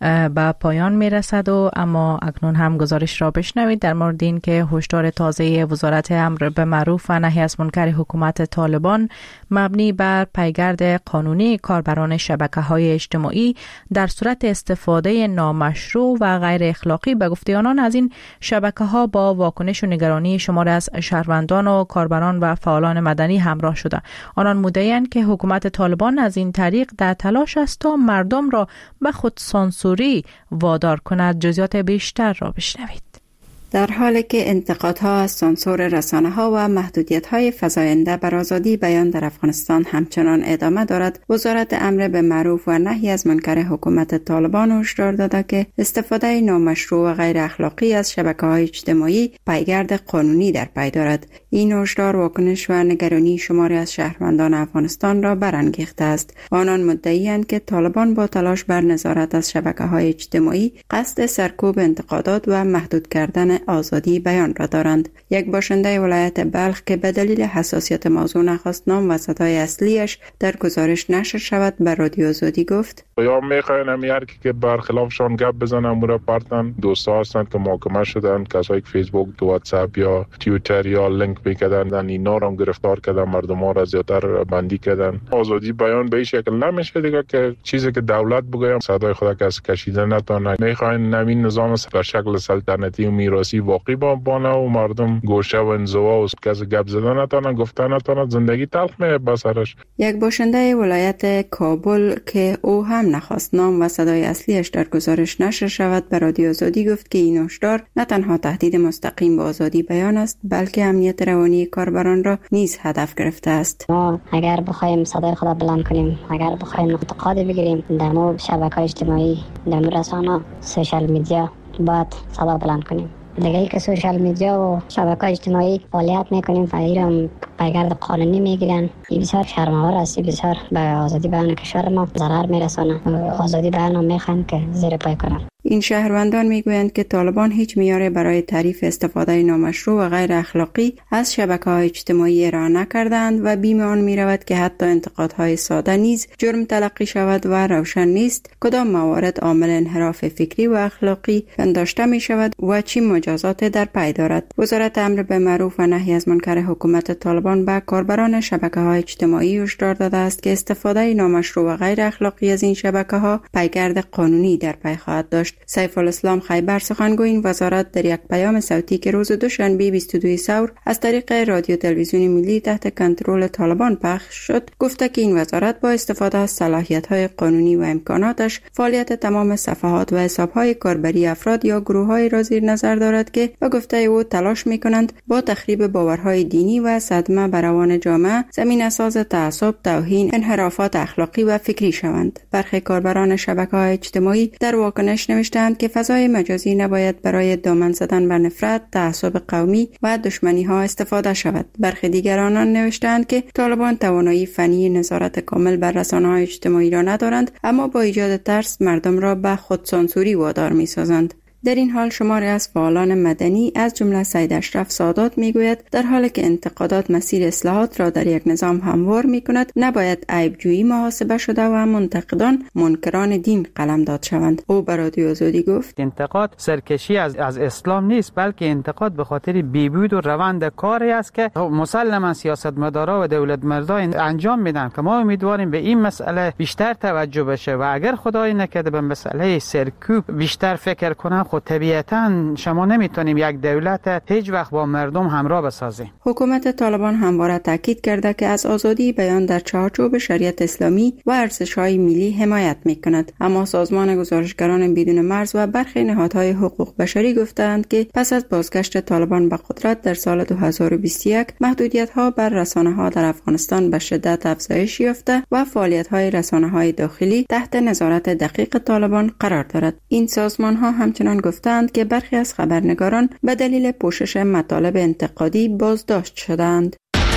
به پایان می رسد و اما اکنون هم گزارش را بشنوید در مورد این که هشدار تازه وزارت امر به معروف و نهی از منکر حکومت طالبان مبنی بر پیگرد قانونی کاربران شبکه‌های اجتماعی در صورت استفاده نامشروع و غیر اخلاقی به گفته آنان از این شبکه‌ها با واکنش و نگرانی شمار از شهروندان و کاربران و فعالان مدنی همراه شده. آنان مدعی‌اند که حکومت طالبان از این طریق در تلاش است تا مردم را به خود سانسوری وادار کند. جزئیات بیشتر را بشنوید. در حالی که انتقادها از سانسور رسانه‌ها و محدودیت‌های فزاینده بر آزادی بیان در افغانستان همچنان ادامه دارد، وزارت امر به معروف و نهی از منکر حکومت طالبان هشدار داده که استفاده نامشروع و غیر اخلاقی از شبکه‌های اجتماعی پیگرد قانونی در پی دارد. این هشدار واکنش و نگرانی شماری از شهروندان افغانستان را برانگیخته است. آنان مدعی‌اند که طالبان با تلاش بر نظارت از شبکه‌های اجتماعی قصد سرکوب انتقادات و محدود کردن آزادی بیان را دارند. یک باشنده ولایت بلخ که به دلیل حساسیت موضوع نخواست نام و صدای اصلیش در گزارش نشر شود بر رادیو آزادی گفت: یا میخواین همیار که برخلافشان گپ بزنن مورا پارتن دوستا هستند که محاکمه شدن، کسایی که فیسبوک، واتساپ یا توییتر یا لینک میکردن اینا را هم گرفتار کردن، مردم ها را زیادتر بندی کردن. آزادی بیان به این شکل نمیشه دیگه که چیزی که دولت بگه صدای خود کس کشیده نتونه. میخواین نوین نظام در شکل سلطنتی و میراثی واقعی بانه و مردم گوشه و انزوا و کس گپ زدن نتونه، گفتن نتونه، زندگی تلخ میه بسرش. یک باشنده ولایت کابل که او هم نخواست نام و صدای اصلیش در گزارش نشر شود به رادیو آزادی گفت که این هشدار نه تنها تهدید مستقیم به آزادی بیان است بلکه امنیت روانی کاربران را نیز هدف گرفته است. ما اگر بخوایم صدای خود بلند کنیم، اگر بخوایم انتقاد بگیریم در مورد شبکه‌های اجتماعی، در مورد رسانه، سوشال میدیا، باید صدا بلند کنیم. دیگه ای که سوشال میدیا و شبکه‌های اجتماعی فعالیت میکنیم و ایران پیگرد قانونی میگیرن، این بسیار شرم‌آور است، بسیار به آزادی بیان کشور ما ضرر میرسونه. آزادی بیان هم میخوان که زیر پای کنن. این شهروندان میگویند که طالبان هیچ معیاری برای تعریف استفاده نامشروع و غیر اخلاقی از شبکه‌های اجتماعی ارائه نکردند و بیم آن میرود که حتی انتقادهای ساده نیز جرم تلقی شود و روشن نیست کدام موارد عامل انحراف فکری و اخلاقی پنداشته می شود و چی مجازات در پی دارد. وزارت امر به معروف و نهی از منکر حکومت طالبان به کاربران شبکه‌های اجتماعی هشدار داده است که استفاده نامشروع و غیر اخلاقی از این شبکه‌ها پیگرد قانونی در پی خواهد داشت. سیف الاسلام خیبر سخنگوی این وزارت در یک پیام صوتی که روز دوشنبه بیست و دو ثور از طریق رادیو تلویزیون ملی تحت کنترل طالبان پخش شد گفته که این وزارت با استفاده از صلاحیت‌های قانونی و امکاناتش فعالیت تمام صفحات و حساب‌های کاربری افراد یا گروه‌های را زیر نظر دارد که به گفته او تلاش می‌کنند با تخریب باورهای دینی و صدمه بر روان جامعه زمینه ساز تعصب، توهین، انحرافات اخلاقی و فکری شوند. برخی کاربران شبکه‌های اجتماعی در واکنش نوشتند که فضای مجازی نباید برای دامن زدن بر نفرت، تعصب قومی و دشمنی‌ها استفاده شود. برخی دیگران نوشتند که طالبان توانایی فنی نظارت کامل بر رسانه‌های اجتماعی را ندارند اما با ایجاد ترس مردم را به خودسانسوری وادار می‌سازند. در این حال شماری از فعالان مدنی از جمله سید اشرف سادات میگوید در حالی که انتقادات مسیر اصلاحات را در یک نظام هموار میکند نباید عیبجویی محاسبه شده و منتقدان منکران دین قلمداد شوند. او بر رادیو آزادی گفت انتقاد سرکشی از از اسلام نیست بلکه انتقاد به خاطر بیبود و روند کاری است که مسلما سیاستمدارا و دولت مردان انجام میدن که ما امیدواریم به این مسئله بیشتر توجه بشه و اگر خدای نکرده به مسئله سرکوب بیشتر فکر کنن خود طبیعتاً شما نمیتونیم یک دولت هیچ وقت با مردم همراه بسازیم. حکومت طالبان همواره تاکید کرده که از آزادی بیان در چارچوب شریعت اسلامی و ارزش‌های ملی حمایت میکند، اما سازمان گزارشگران بدون مرز و برخی نهادهای حقوق بشری گفتند که پس از بازگشت طالبان به قدرت در سال دو هزار و بیست و یک محدودیت‌ها بر رسانه‌ها در افغانستان به شدت افزایش یافته و فعالیت‌های رسانه‌های داخلی تحت نظارت دقیق طالبان قرار دارد. این سازمان‌ها همچنان گفتند که برخی از خبرنگاران به دلیل پوشش مطالب انتقادی بازداشت شدند.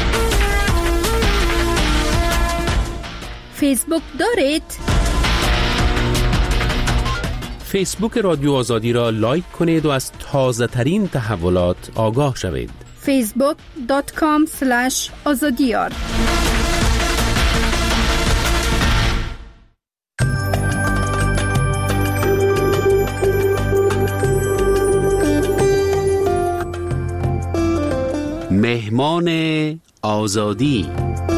فیسبوک دارید؟ فیسبوک رادیو آزادی را لایک کنید و از تازه ترین تحولات آگاه شوید. فیسبوک دات کام اسلش آزادیار مهمان آزادی.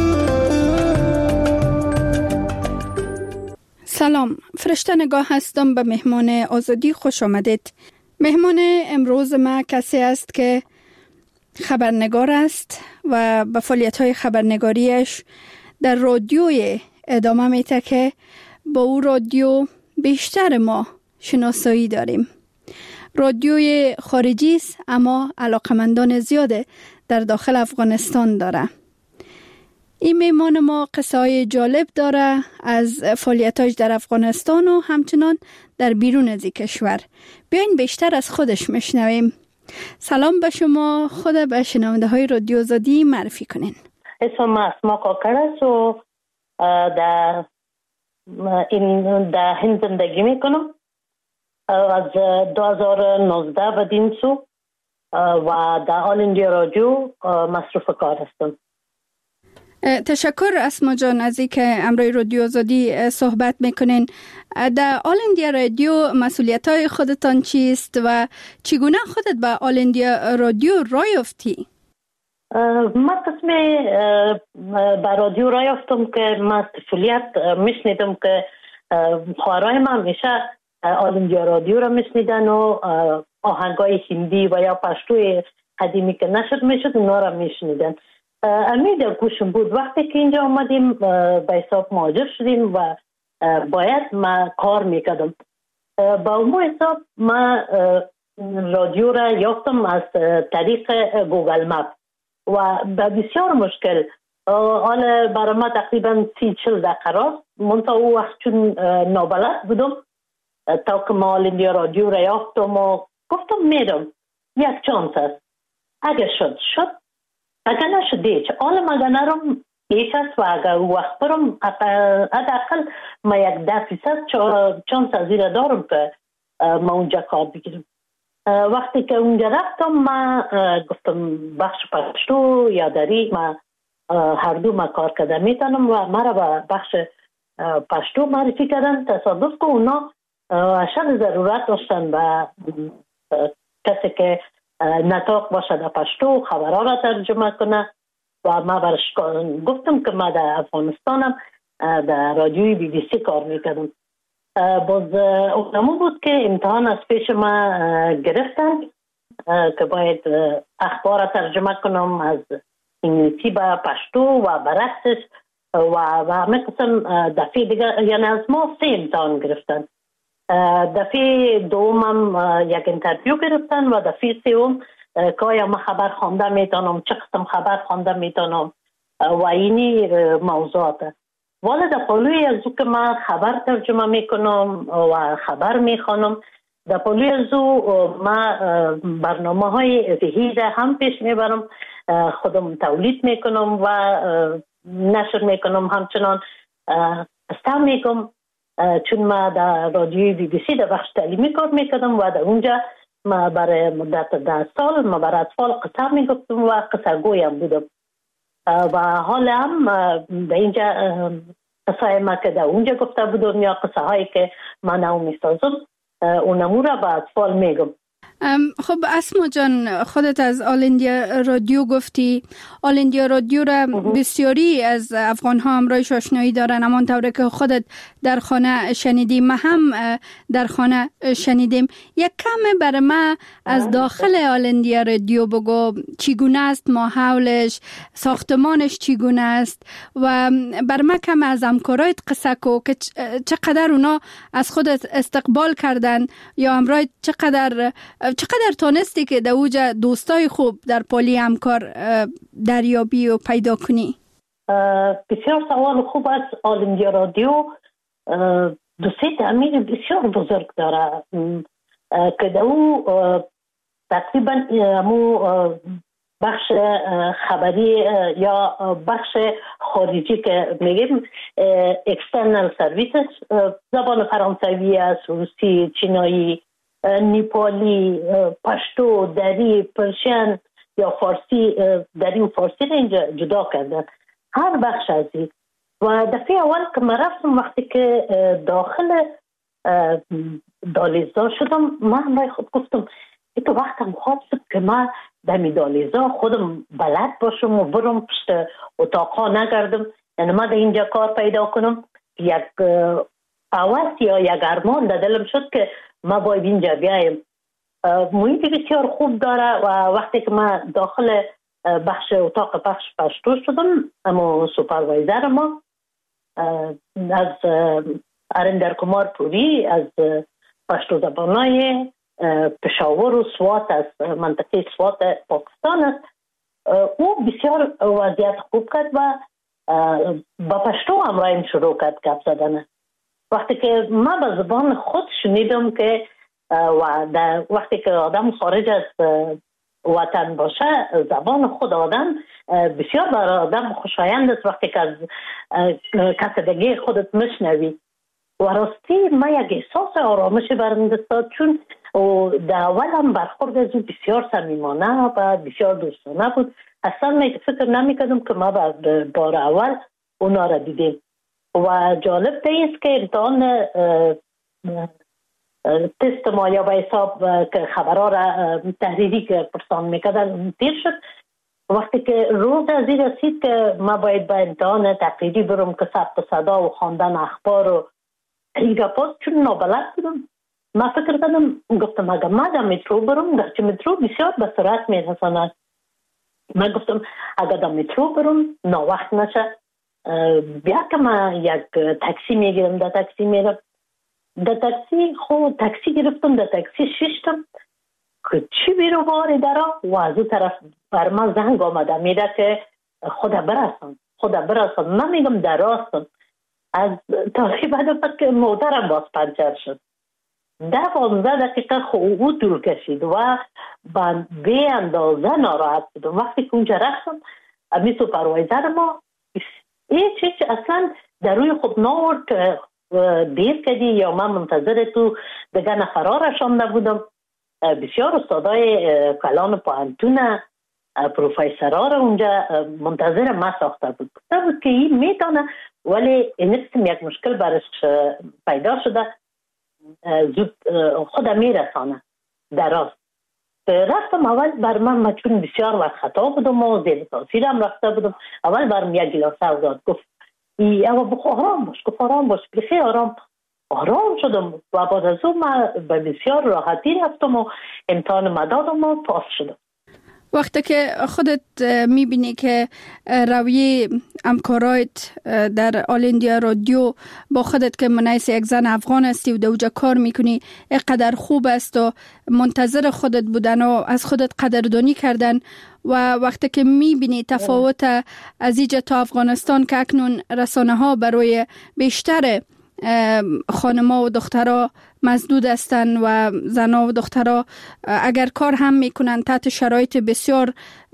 سلام، فرشته نگاه هستم. به مهمان آزادی خوش آمدید. مهمان امروز ما کسی است که خبرنگار است و به فعالیت‌های خبرنگاریش در رادیوی ادامه میده که با او رادیو بیشتر ما شناسایی داریم. رادیوی خارجی است اما علاقمندان زیاد در داخل افغانستان داره. این مهمان ما قصه های جالب داره از فعالیتاش در افغانستان و همچنان در بیرون از کشور. بیاین بیشتر از خودش میشنویم. سلام به شما، خود به شنونده های رادیو آزادی معرفی کنین. اسم اسما کاکر است و در این در هند زندگی میکنم. از دو هزار و نوزده بدین سو و در آل اندیا رادیو مصروف کار هستم. تشکر اسما جان از اینکه امروی رادیو آزادی صحبت میکنین. در آل اندیا رادیو مسئولیت های خودتان چیست و چگونه خودت به آل اندیا رادیو راه یافتی؟ من قسم به رادیو راه یافتم که من مسئولیت میشنیدم که خواهرای من همیشه آل اندیا رادیو را میشنیدن و آهنگای هندی و یا پشتوی قدیمی که نشد میشد اونا را میشنیدن. امید گوشم بود. وقتی که اینجا آمدیم به حساب مهاجر شدیم و باید ما کار میکردم. با اون حساب ما رادیو را یافتم از طریق گوگل مپ و به بسیار مشکل. حالا برای ما تقریبا سی چل دقیقه راست. منطقه او وقت چون نابلد بودم تا که ما آل اندیا رادیو را یافتم و گفتم میرم یک چانس است. اگر شد شد، اگر نشد دیچ. حالا مگه نرم یک است و اگر وقت برم حداقل ما یک ده فیصد چانس از این دارم که ما اونجا کار بگیرم. وقتی که اونجا رفتم ما گفتم بخش پشتو یا دری ما هر دو ما کار کردم میتونم و ما را به بخش پشتو معرفی کردن. تصادف که اونا اشد ضرورت داشتن به کسی که نطاق باشه در پشتو خبرها را ترجمه کنه و ما برش گفتم که ما در افغانستانم در رادیوی بی بی سی کار میکردم. باز اونمو بود که امتحان از پیش ما گرفتن که باید اخبار را ترجمه کنم از انگلیسی به پشتو و برعکسش و همه قسم. دفعه دیگه یعنی از ما سه امتحان گرفتن. دفعه دومم یک انترویو گرفتن و دفعه سوم که آیا ما خبر خوانده میتونم، چه قسم خبر خوانده میتونم و اینی موضوعات. والا در پلوی از او که من خبر ترجمه میکنم و خبر میخوانم، در پلوی از او من برنامه های ویژه هم پیش میبرم، خودم تولید میکنم و نشر میکنم. همچنان استعمال میکنم چون ما در رادیوی بی بی سی در بخش تعلیمی کار میکردم و در اونجا ما برای مدت ده سال ما برای اطفال قصه میگفتم و قصه گویم بودم و حالا هم در اینجا قصه ما که در اونجا گفته بودم یا قصه هایی که من او میسازم اونمو را به اطفال میگم. خب اسما جان، خودت از آل اندیا رادیو گفتی. آل اندیا رادیو را بسیاری از افغان ها همراهش آشنایی دارن، اما طوری که خودت در خانه شنیدیم ما هم در خانه شنیدیم. یک کم برای ما از داخل آل اندیا رادیو بگو، چگونه است ماحولش، ساختمانش چگونه است و بر ما کم از همکارایت قصه کو که چقدر اونا از خودت استقبال کردن یا همراه چقدر چقدر تانستی که در اوجا دوستای خوب در پالی همکار دریابی و پیدا کنی؟ بسیار سوال خوب است. آل اندیا رادیو دوستی تعمیر بسیار بزرگ داره که در او تقریبا همو بخش خبری یا بخش خارجی که میگیم اکسترنال سرویسز، زبان فرانسوی است، روسی، چینایی، نیپالی، پشتو، دری، پرشین یا فارسی. دری و فارسی را اینجا جدا کردن هر بخش از این. و دفعه اول که من رفتم وقتی که داخل دالیزدار شدم من برای خود گفتم تو وقتم خواب شد که من در میدالیزا خودم بلد باشم و برم پشت اتاقا نگردم. یعنی من در اینجا کار پیدا کنم. یک آواز یا یک ارمان در دلم شد که ما باید اینجا بیایم. محیط بسیار خوب داره و وقتی که من داخل بخش اتاق پخش پشتو شدم، اما سوپروایزر ما از ارندر کمار پوری از پشتو زبانای پشاور و سوات از منطقه سوات پاکستان است. او بسیار وضعیت خوب کرد و با پشتو همراهیم شروع کرد گپ زدن. وقتی که من به زبان خود شنیدم که و در وقتی که آدم خارج از وطن باشه زبان خود آدم بسیار برای آدم خوشایند است. وقتی که از کسدگی خودت مشنوی و راستی ما یک احساس آرامش برم داد، چون در اول هم برخورد از او بسیار صمیمانه و بسیار دوستانه بود. اصلا من فکر نمی‌کردم که ما بار اول اونا را دیدیم. و جالب است که امتحان تست ما یا به حساب که خبرها را تحریری که پرسان میکردن تیر شد. وقتی که روز از این رسید که ما باید به امتحان تقریری برم که ثبت صدا و خواندن اخبار و این گپات، چون نابلد بودم ما فکر کردم، گفتم اگر ما در مترو برم، گرچه مترو بسیار به سرعت میرساند، من گفتم اگر در مترو برم ناوقت نشه، بیا که من یک تاکسی میگیرم، در تاکسی میرم. در تاکسی خود تاکسی گرفتم، در تاکسی ششتم که چی بیرو باری درا و از اون طرف بر من زنگ آمده میده که خدا برسن خدا برسن. من میگم در راستم. از تقریبا بعد که مادرم باز پنچر شد. ده پانزده دقیقه خود او طول کشید و من به اندازه ناراحت بودم. وقتی که اونجا رفتم امی سوپروایزر ما هیچ هیچ اصلا در روی خود ناورد که دیر کردی یا من منتظر تو دیگه نفرها رشانده بودم. بسیار استادای کلان پوهنتون پروفیسرها را اونجا منتظر ما ساخته بود. گفته بود که این میتونه، ولی این قسم یک مشکل برش پیدا شده، زود خود میرسانه در راست. رفتم اول بر من چون بسیار وقت خطا بودم و زیر تاثیرم رفته بودم، اول برم یک گلاسه داد، گفت ای اما بخو آرام باش، گفت آرام باش، بخی آرام آرام شدم و بعد از اون من به بسیار راحتی رفتم و امتحان مدادم و پاس شدم. وقتی که خودت میبینی که رویه همکارایت در آل اندیا رادیو با خودت که منیس یک زن افغان هستی و دوجا کار میکنی اینقدر خوب است و منتظر خودت بودن و از خودت قدردانی کردن، و وقتی که میبینی تفاوت از اینجا تا افغانستان که اکنون رسانه ها برای بیشتر خانما و دخترها مسدود هستن و زنا و دخترها اگر کار هم میکنن تحت شرایط بسیار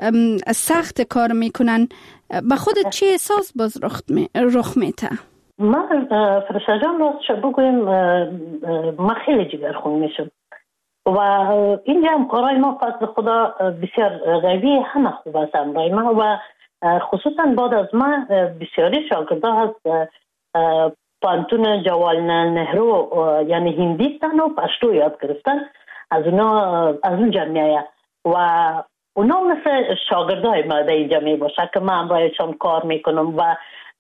سخت کار میکنن، به خودت چی احساس باز رخ میته؟ من فرشته جان راستش بگویم من خیلی جگرخون میشم و اینجا هم کارهای ما فضل خدا بسیار قوی همه خوب است امرای ما و خصوصا بعد از ما بسیاری شاگرده هست پانتون جوالنا نهرو یعنی هندیستان و پشتو یاد گرفتن، از اونا از اون جمعیه و اونا مثل شاگردای ما در این جمعیه باشه که من امرایشان کار میکنم و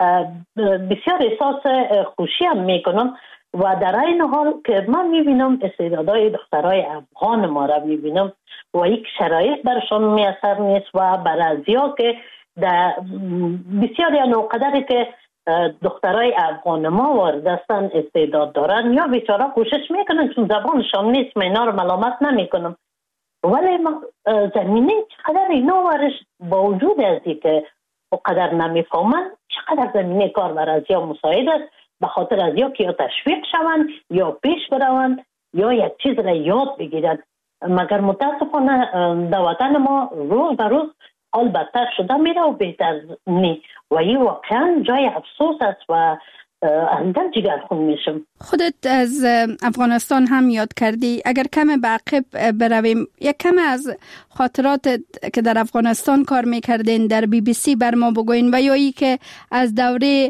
بسیار احساس خوشی هم میکنم و در این حال که من میبینم استعدادهای دخترای افغان ما را میبینم و یک شرایط برشان میاثر نیست و برازیا که در بسیار یا نوقدری که دخترای افغان ما وارد هستن استعداد دارن یا بیچاره کوشش میکنن چون زبانشان نیست، من اینا رو ملامت نمیکنم، ولی زمینه چقدر اینا ورش با وجود ازی که قدر نمیفهمن چقدر زمینه کار برازیا مساعد است، به خاطر از یا که یا تشویق شوند یا پیش بروند یا یک چیز را یاد بگیرند. مگر متاسفانه در وطن ما روز به روز حال بدتر شده میره و بهتر نی و این واقعا جای افسوس است و اندم جگرخون میشم. خودت از افغانستان هم یاد کردی، اگر کم به عقب برویم یک کم از خاطرات که در افغانستان کار میکردین در بی بی سی بر ما بگوین و یا ای که از دوره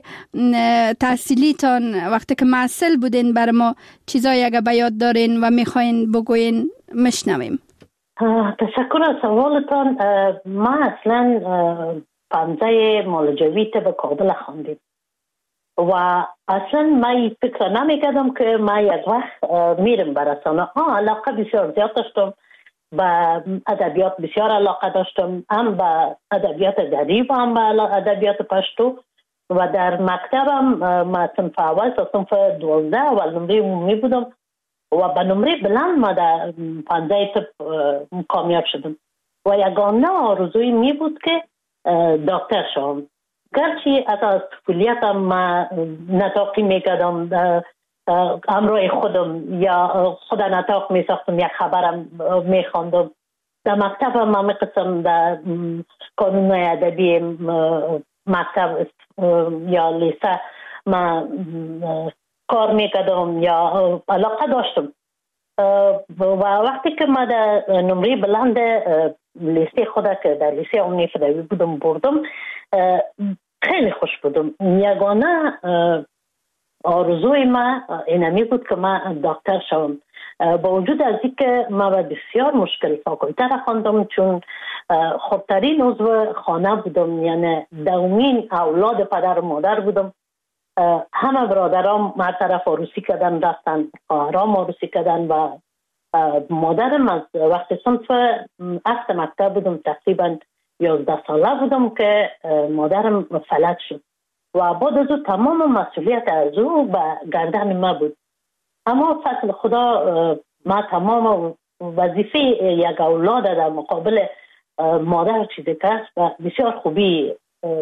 تحصیلیتان وقتی که معسل بودین بر ما چیزایی اگر به یاد دارین و میخواین بگوین مشنویم. تشکر از سوالتان. ما اصلا پانزه مالجوی به کابل خواندیم و اصلا ما فکر نمی کردم که ما یک وقت میرم برسانه. آه علاقه بسیار زیاد داشتم، به ادبیات بسیار علاقه داشتم، هم به ادبیات دری و هم به ادبیات پشتو. و در مکتبم ما صنف اول تا صنف دوازده اول نمره عمومی بودم و به نمره بلند ما در پانزه تپ کامیاب شدم و یگانه آرزوی می بود که دکتر شوم. گرچه از طفولیتم ما نطاقی می کردم، امروی خودم یا خود نطاق می ساختم، یک خبرم می خواندم. در مکتبم ما می قسم در کانون ادبی مکتب یا لیسه ما کار میکردم یا علاقه داشتم و وقتی که ما در نمره بلند لیسه خود که در لیسه عمومی فدایی بودم بردم، خیلی خوش بودم. یگانه آرزوی ما اینمی بود که ما دکتر شوم. با وجود از اینکه ما بسیار مشکل فاکولته را خواندم، چون خودترین عضو خانه بودم، یعنی دومین اولاد پدر و مادر بودم. همه برادرام ما طرف عروسی کردن رفتن، خواهرام عروسی کردن و مادرم از وقت صنف هفت مکتب بودم، تقریبا یازده ساله بودم که مادرم فلج شد و بعد از او تمام مسئولیت از او به گردن ما بود. اما فضل خدا ما تمام وظیفه یک اولاد در مقابل مادر چیزی که و بسیار خوبی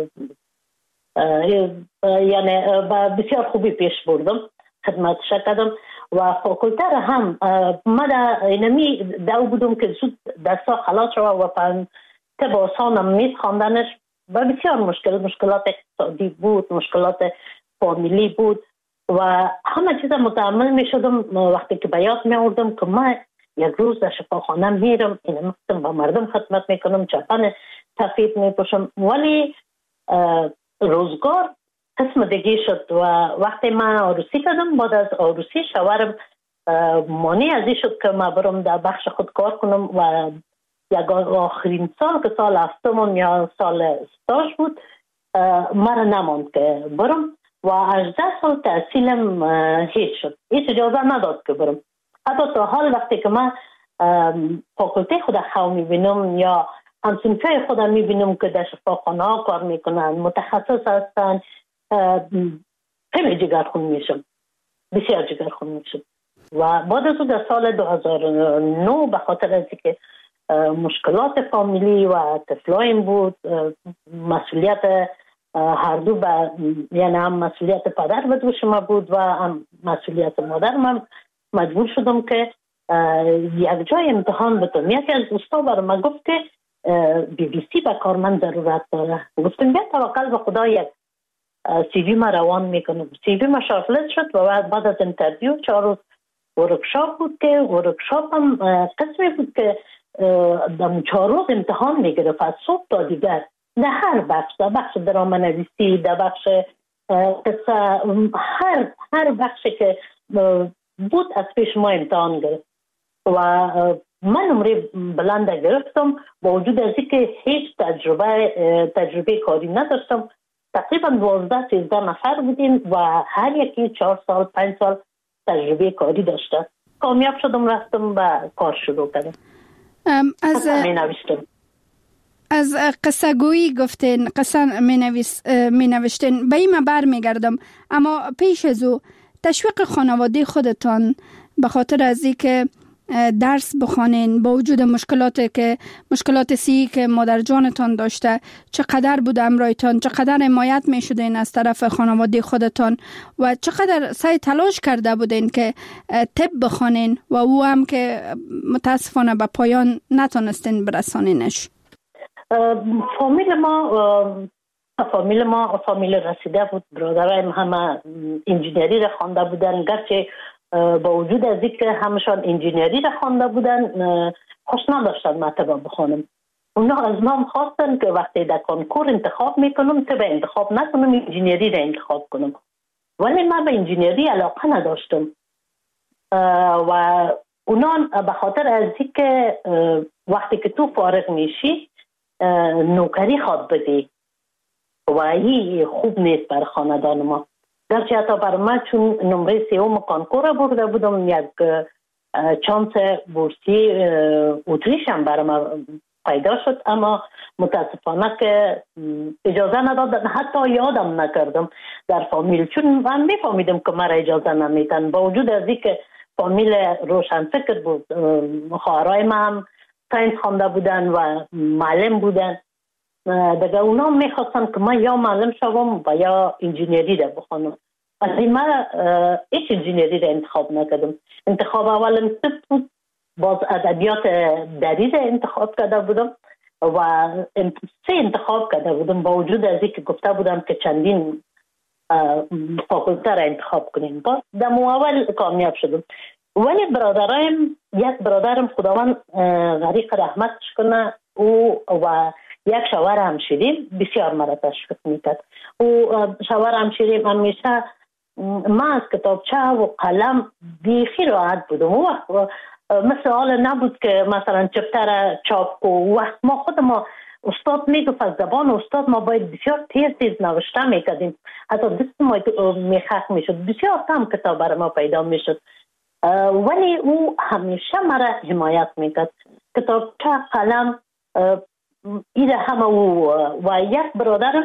یعنی بسیار خوبی پیش بردم، خدمتش کردم و فاکولته را هم ما در اینمی دو بودم که زود دستا خلاص شد و پن طب آسانم میز خواندنش و بسیار مشکل مشکلات اقتصادی بود، مشکلات فامیلی بود و همه چیز متحمل می شدم. وقتی که به یاد می آوردم که ما یک روز در شفاخانه میرم، این مقصد با مردم خدمت میکنم، چپن سفید می پوشم، ولی روزگار قسم دیگه شد و وقتی من عروسی کردم، بعد از عروسی شوهرم مانع از این شد که من برم در بخش خود کار کنم و یک آخرین سال که سال هفتمون یا سال استاژ بود مرا نماند که برم و هجده سال تحصیلم هیچ شد، هیچ اجازه نداد که برم. حتی تا حال وقتی که من فاکولته خود خواه میبینم یا همسنفه خود میبینم که در شفاخانه ها کار میکنن، متخصص هستن، خیلی جگرخون میشم، بسیار جگرخون میشم. و بعد از او در سال دو هزار و نه به خاطر از که مشکلات فامیلی و طفلایم بود، مسئولیت هر دو با یعنی هم مسئولیت پدر به دوش ما بود و هم مسئولیت مادر من مجبور شدم که یک جای امتحان بتونم. یکی از دوستا برای من گفت که بی بی سی به کار من ضرورت داره. گفتم بیا توکل به خدا، یک سی وی ما روان میکنم. سی وی ما شارتلست شد و بعد از انترویو چهار روز ورکشاپ بود که ورکشاپ هم قسمی بود که در چهار روز امتحان میگرفت از صبح تا دیگر در هر بخش، در بخش درام نویسی، در بخش قصه، هر هر بخشی که بود از پیش ما امتحان گرفت و من نمره بلند گرفتم با وجود از اینکه هیچ تجربه تجربه کاری نداشتم. تقریبا دوازده سیزده نفر بودیم و هر یکی چهار سال پنج سال تجربه کاری داشته. کامیاب شدم، رفتم و کار شروع کردم. از می نوشتم. از قصه گویی گفتین، قصه می, نویس می نوشتین، به این بر می گردم. اما پیش از او تشویق خانواده خودتان به خاطر از این که درس بخوانین با وجود مشکلاتی که مشکلات سی که مادر جانتان داشته، چقدر بود امرایتان، چقدر حمایت می شدین از طرف خانواده خودتان و چقدر سعی تلاش کرده بودین که طب بخوانین و او هم که متاسفانه به پایان نتونستین برسانینش؟ فامیل ما فامیل ما فامیل رسیده بود، برادرایم همه انجینری را خوانده بودن، گرچه با وجود از اینکه همشان انجینری را خوانده بودن خوش نداشتن من طب بخونم. اونا از من خواستن که وقتی در کنکور انتخاب میکنم طب انتخاب نکنم، انجینری را انتخاب کنم، ولی من به انجینری علاقه نداشتم و اونان به خاطر از اینکه وقتی که تو فارغ میشی نوکری خواد بدی و این خوب نیست بر خاندان ما. گرچه حتی بر من چون نمره سیوم کانکور برده بودم یک چانس بورسی اتریش هم بر من پیدا شد، اما متاسفانه که اجازه ندادن، حتی یادم نکردم در فامیل، چون من میفهمیدم که مرا اجازه نمیدن با وجود از این که فامیل روشن فکر بود. خواهرای من هم ساینس خوانده بودن و معلم بودن. دیگه اونا میخواستن که من یا معلم شوم و یا انجینیری را بخونم. از این من هیچ انجینیری را انتخاب نکردم. انتخاب اولم طب بود، باز ادبیات دری را انتخاب کرده بودم و سه انتخاب کرده بودم با وجود از این که گفته بودم که چندین فاکولته را انتخاب کنیم. باز در اول کامیاب شدم. ولی برادرایم، یک برادرم خداوند غریق رحمتش کنه، او و یک شوهر همشیریم بسیار مرا تشویق میکرد. او شوهر همشیریم همیشه ما از کتابچه و قلم بیخی راحت بودم. او وقت مثل حال نبود که مثلا چپتر چاپ کو. وقت ما خود ما استاد میگفت از زبان استاد ما باید بسیار تیز تیز نوشته میکردیم، حتی دست ما میخک میشد، بسیار کم کتاب برای ما پیدا میشد. ولی او همیشه مرا حمایت میکرد. کتابچه قلم ایده همه او و یک برادر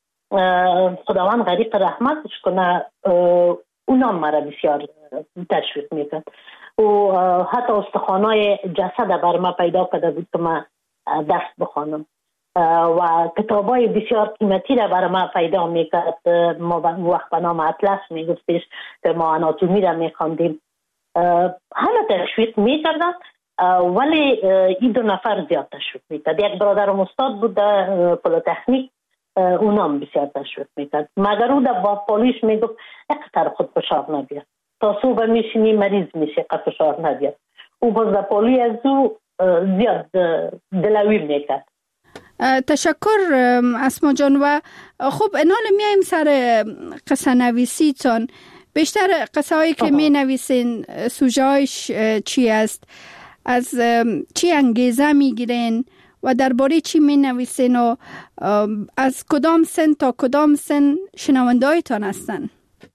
خداوند غریق رحمتش کنه اونا مرا بسیار تشویق میکرد. و حتی استخوانای جسد بر ما پیدا کرده بود که من دست بخوانم و کتابای بسیار قیمتی را بر ما پیدا میکرد. ما وقت به نام اطلس میگفتش که ما آناتومی را میخواندیم. همه تشویق میکردن، ولی این دو نفر زیاد تشویق میکرد. یک برادرم استاد بود در پلیتکنیک، اونام بسیار تشویق میکرد، مگر او در باپالیش میگفت اقتر خود فشار نبید، تا صبح میشینی مریض میشه قد فشار نبید. او باز در پالی از او زیاد دلوی میکرد. تشکر اسما جان. و خب انال میایم سر قصه نویسی تان. بیشتر قصه هایی که می نویسین سوژه‌اش چی است؟ از چی انگیزه می گیرین و درباره چی می نویسین و از کدام سن تا کدام سن شنونده هایتان هستن؟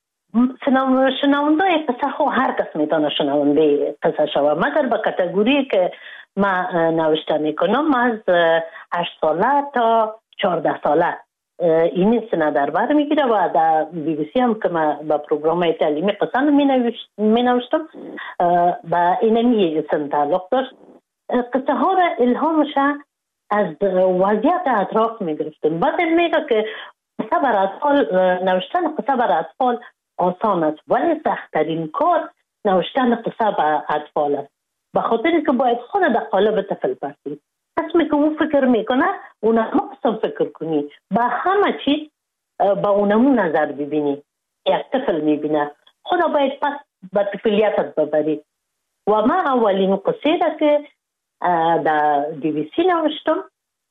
شنونده قصه خو هر کس میتونه شنونده قصه شوه، مگر به کاتگوری که ما نوشته میکنم از هشت ساله تا چهارده ساله این سنه در بر میگیره و در بی بی سی هم که من با پروگرام تعلیمی قصه می نوشتم با اینمی سن تعلق داشت. قصه ها را الهامش از وضعیت اطراف می گرفتم. بعد میگه که قصه بر اطفال، نوشتن قصه بر اطفال آسان است، ولی سخت‌ترین کار نوشتن قصه بر اطفال است، به خاطر که باید خود در قالب طفل برسی. قسمی که او فکر میکنه اونمو قسم فکر کنی، با همه چیز با اونمو نظر ببینی. یک طفل میبینه، خدا باید پس با طفلیتت ببری. و من اولین قصه را که در دی وی سی نوشتم،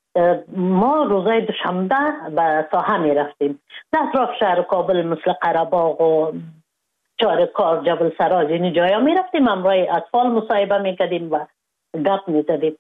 ما روزای دوشنبه به ساحه میرفتیم در اطراف شهر کابل، مثل قره‌باغ و چارکار، جبل سراج، این جایا میرفتیم، همراه اطفال مصاحبه میکردیم و گپ میزدیم.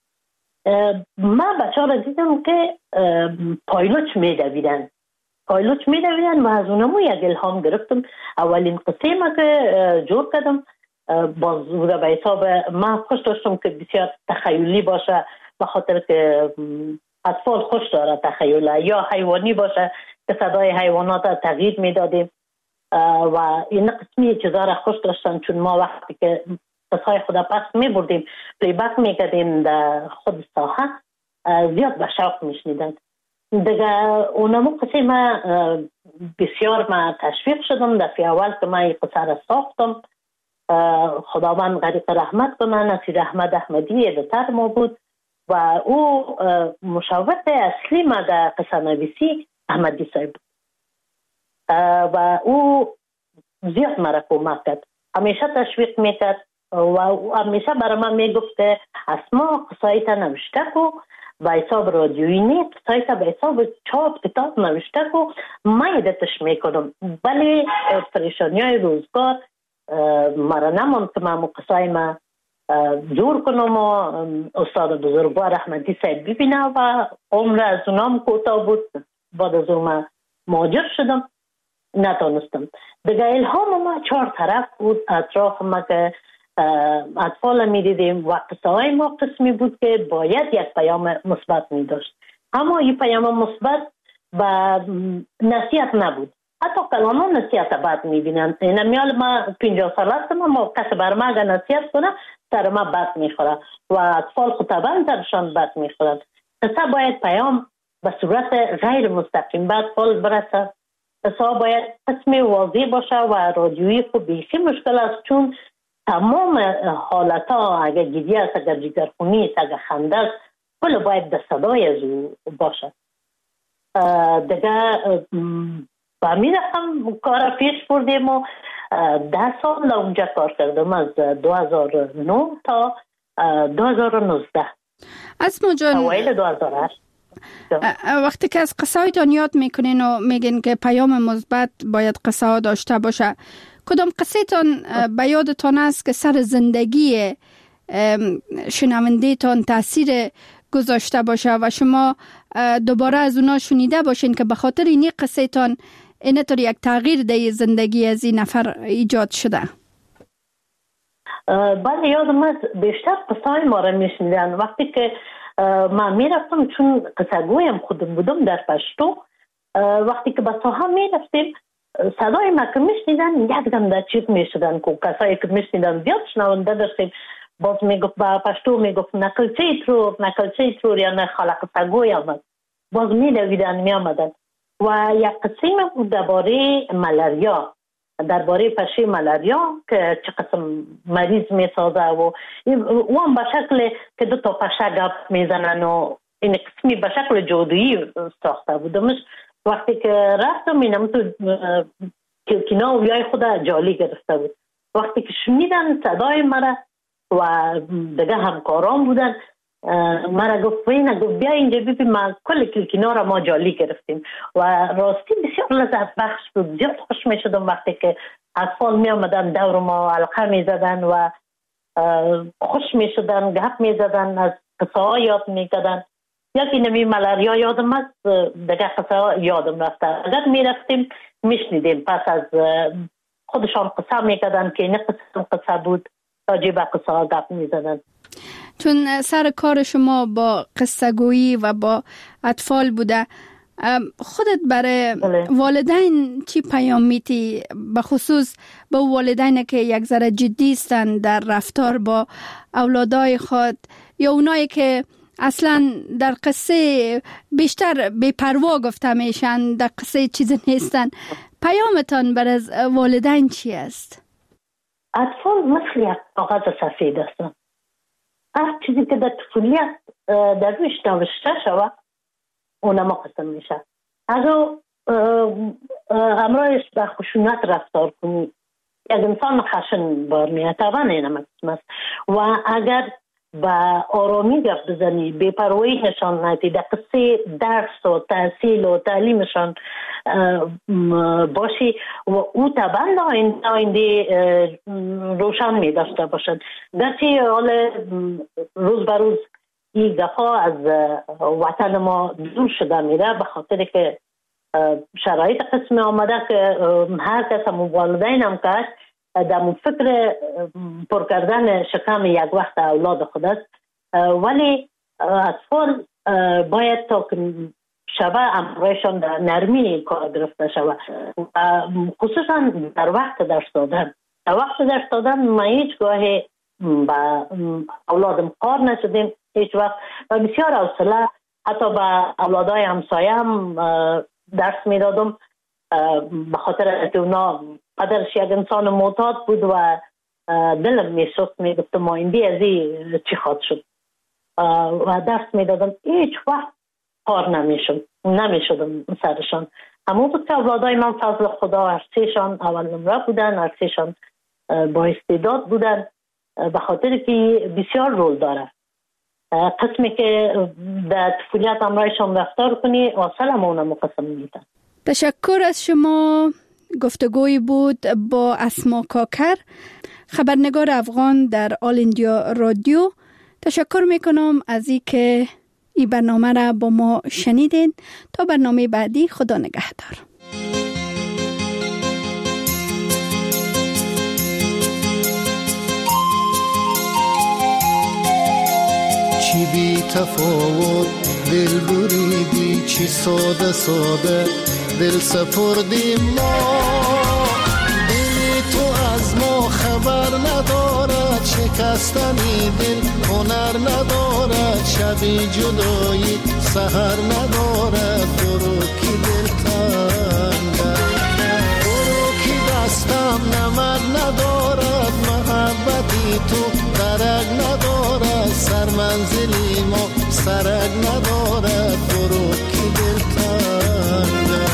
من بچه ها را دیدم که پایلوچ میدویدن پایلوچ میدویدن و از اونمو یک الهام گرفتم. اولین قصه ما که جور کردم باز به حساب من خوش داشتم که بسیار تخیلی باشه، به خاطر که اطفال خوش داره تخیله، یا حیوانی باشه که صدای حیوانات تغییر میدادیم و این قسمی چیزا را خوش داشتن، چون ما وقتی که قصهای خدا پس می بردیم پلی بک می کردیم در خود ساحه، زیاد به شوق می شنیدن دیگه. اونمو قصه ما بسیار ما تشویق شدم. دفعه اول که ما این قصه را ساختم، خداوند غریق رحمت کنه، نصیر احمد احمدی ادیتور ما بود و او مشاور اصلی ما در قصه نویسی احمدی صاحب بود و او زیاد مرا کمک کرد، همیشه تشویق میکرد و همیشه برای من میگفت که اسما قصایت نوشته کو به حساب رادیویی نیست، قصایت به حساب چاپ کتاب نوشته کو، من ایدتش میکنم. ولی پریشانی های روزگار مرا نماند که من قصای ما جور کنم و استاد بزرگوار احمدی صاحب ببینه و عمر از اونام کوتاه بود. بعد از اون مهاجر شدم، نتونستم دیگه. الهام ما چهار طرف بود اطراف ما که اطفال می دیدیم و قصه های ما قسمی بود که باید یک پیام مثبت می داشت، اما این پیام مثبت و نصیحت نبود. حتی کلاما نصیحت بد می بینن. این میال ما پنجاه سال هستم، ما کسی بر ما اگر نصیحت کنه سر ما بد می خوره و اطفال خود طبعا سرشان بد می خورن. قصه باید پیام به صورت غیر مستقیم به اطفال برسه. قصه باید قسم واضح باشه و رادیویی خود بیخی مشکل است، چون تمام حالت ها اگر گیدی است، اگر جگرخونی است، اگر خنده است، کل باید به صدای از او باشه. دیگه با می رفتم کار پیش بردیم و ده سال اونجا کار کردم، از دو هزار و نه تا دو هزار و نوزده. اسما جان، اوایل دو هزار و هشت. وقتی که از قصه هایتان یاد میکنین و میگین که پیام مثبت باید قصه ها داشته باشه، کدام قصه تان به یادتان است که سر زندگی شنونده تان تاثیر گذاشته باشه و شما دوباره از اونا شنیده باشین که به خاطر این قصه تان اینطور یک تغییر در زندگی از این نفر ایجاد شده؟ بله، یادم است بیشتر قصه های ما را میشنیدن. وقتی که من میرفتم، چون قصه گویم خودم بودم در پشتو، وقتی که به ساحه میرفتیم صدای ما که میشنیدن یک دم در چیز میشدن که کسایی که میشنیدن زیاد شنونده داشتیم. باز میگفت با پشتو میگفت نکلچه ترور نکلچه ترور یا نه خالق قصه گوی آمد، باز میدویدن میامدن. و یک قسم بود درباره ملاریا، درباره پشه ملاریا که چه قسم مریض میسازه و اون به شکل که دو تا پشه گپ میزنن و این قسمی به شکل جادویی ساخته بودمش. وقتی که رفتم اینم تو کلکینا و بیای خود جالی گرفته بود. وقتی که شنیدن صدای مرا و دیگه همکاران بودن، مرا گفت وینه گفت بیا اینجا ببین ما کل کلکینا را ما جالی گرفتیم. و راستی بسیار لذت بخش بود. زیاد خوش می شدم وقتی که اطفال می آمدن دور ما حلقه می زدن و خوش می شدن، گپ می زدن، از قصه ها یاد می کردن. یکی نمی ملاریا یادم است، دیگه قصه ها یادم رفته. اگر می رفتیم می شنیدیم، پس از خودشان قصه می کردن که این قصه قصه بود، راجع به قصه ها گپ می زدن. چون سر کار شما با قصه گویی و با اطفال بوده، خودت برای والدین چی پیام میتی؟ به خصوص با والدین که یک ذره جدی هستن در رفتار با اولادای خود، یا اونایی که اصلا در قصه بیشتر بی‌پروا گفته میشن، در قصه چیزی نیستن، پیامتان برای والدین چی است؟ اطفال مثل یک کاغذ سفید هستن. هر چیزی که در طفولیت در رویش نوشته شود اونما قسم میشه. اگر امرایش به خشونت رفتار کنی، یک انسان خشن بار میاد، طبعا اینما قسم است. و اگر با آرامی گفت بزنی، بی‌پروایی نشان ندی، در قصه درس و تحصیل و تعلیمشان باشی و او طبعا آینده روشن می داشته باشد. گرچه حال روز به روز این دفعه از وطن ما دور شده میره، به خاطر که شرایط قسم آمده که هر کس هم والدین هم کرد در فکر پر کردن شکم یک وقت اولاد خود است. ولی اطفال باید تا شبه امرایشان در نرمی کار گرفته شود، خصوصا در وقت درس دادن. در وقت درس دادن ما هیچ گاهی با اولادم کار نشدیم هیچ وقت و بسیار حوصله حتی با اولادای همسایه هم درس می دادم، به خاطر که اونا قدرش یک انسان معتاد بود و دلم می سوخت، می گفتم آینده از این چی خواهد شد و درس می دادم. هیچ وقت کار نمی شد نمی شدم سرشان. همون بود که اولادای من فضل خدا هرسیشان اول نمره بودن، هرسیشان با استعداد بودن، به خاطر که بسیار رول داره. قسمی که در طفولیت امرایشان رفتار کنی واصل همونه مقسم میدن. تشکر از شما. گفتگوی بود با اسما کاکر، خبرنگار افغان در آل اندیا رادیو. تشکر میکنم از این که این برنامه را با ما شنیدین. تا برنامه بعدی، خدا نگهدار. چی بی تفاوت دل بریدی، چی ساده ساده دل سپردیم ما. دلی تو از ما خبر ندارد، شکستنی دل هنر ندارد، شبی جدایی سحر ندارد. برو کی دل تنگه، برو کی دستم نمد ندارد، محبتی تو درک ندارد، سر منزلی ما سرک ندارد. برو کی دل تنگه.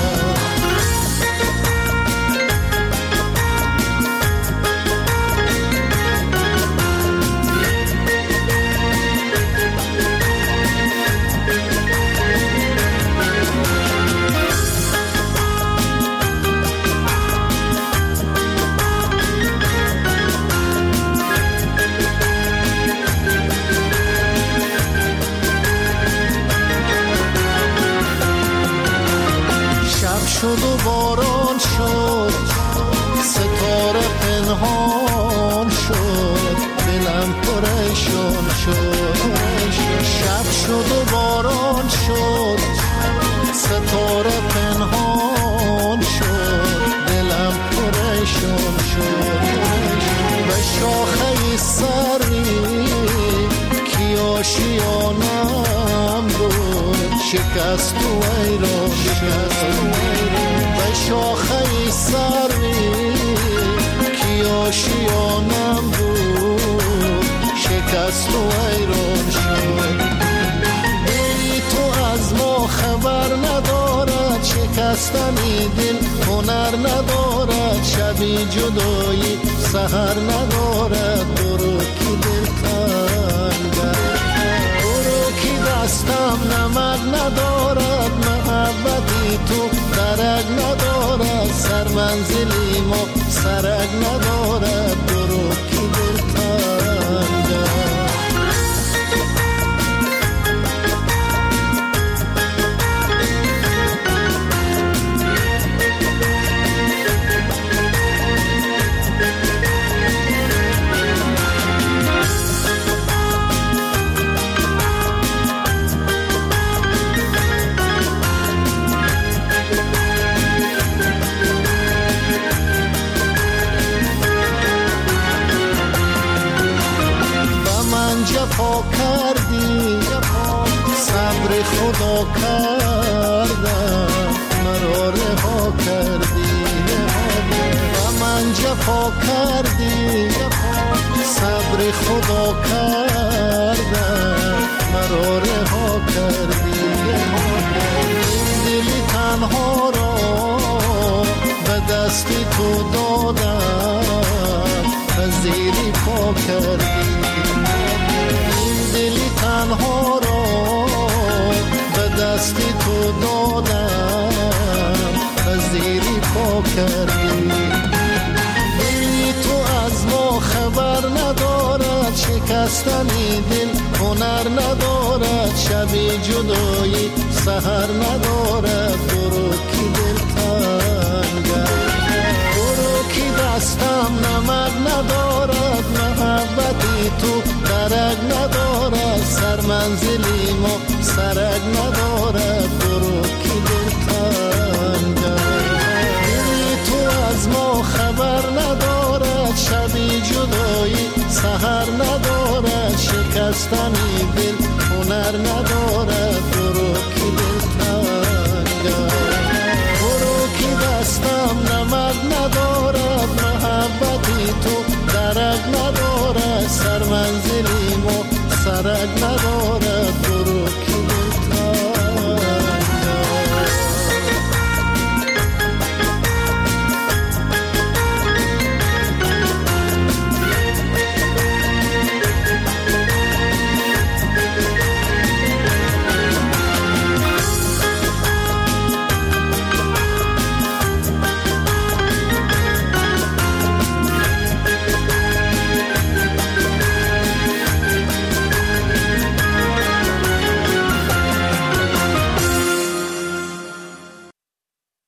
شد و باران شد، ستاره پنهان شد، دلم پریشان شد. شب شد و باران شد، ستاره پنهان شد، دلم پریشان شد. به شاخه سری کی آشیانم بود، شکست و ایران شد. به شاخه سری کی آشیانم بود، شکست و ایران شد. دلی تو از ما خبر ندارد، شکستنی دل هنر ندارد، شبی جدایی سحر ندارد. برو کی دل تنگه، برو کی دستم نمد ندارد، محبتی تو درک ندارد، سر منزلی ما سرک ندارد. برو کی دل تنگه. جفا کردی، صبر خدا کردم، مرا رها کردی. و من جفا کردی، صبر خدا کردم، مرا رها کردی. دل تنها را به دستی تو دادم، زیری پا کردی. دلی تنها را به دستی تو دادم، زیری پا کردی. دلی تو از ما خبر ندارد، شکستنی دل هنر ندارد، شبی جدایی سحر ندارد. برو کی دل تنگه، برو کی دستم نمد ندارد، محبتی تو درک ندارد، سر منزلی ما سرک ندارد. برو کی دل تنگه، دلی تو از ما خبر ندارد، شبی جدایی سحر ندارد، شکستنی دل هنر ندارد. برو کی دل تنگه، برو کی دستم نمد ندارد، محبتی تو درک ندارد، سر منزلی ما سرک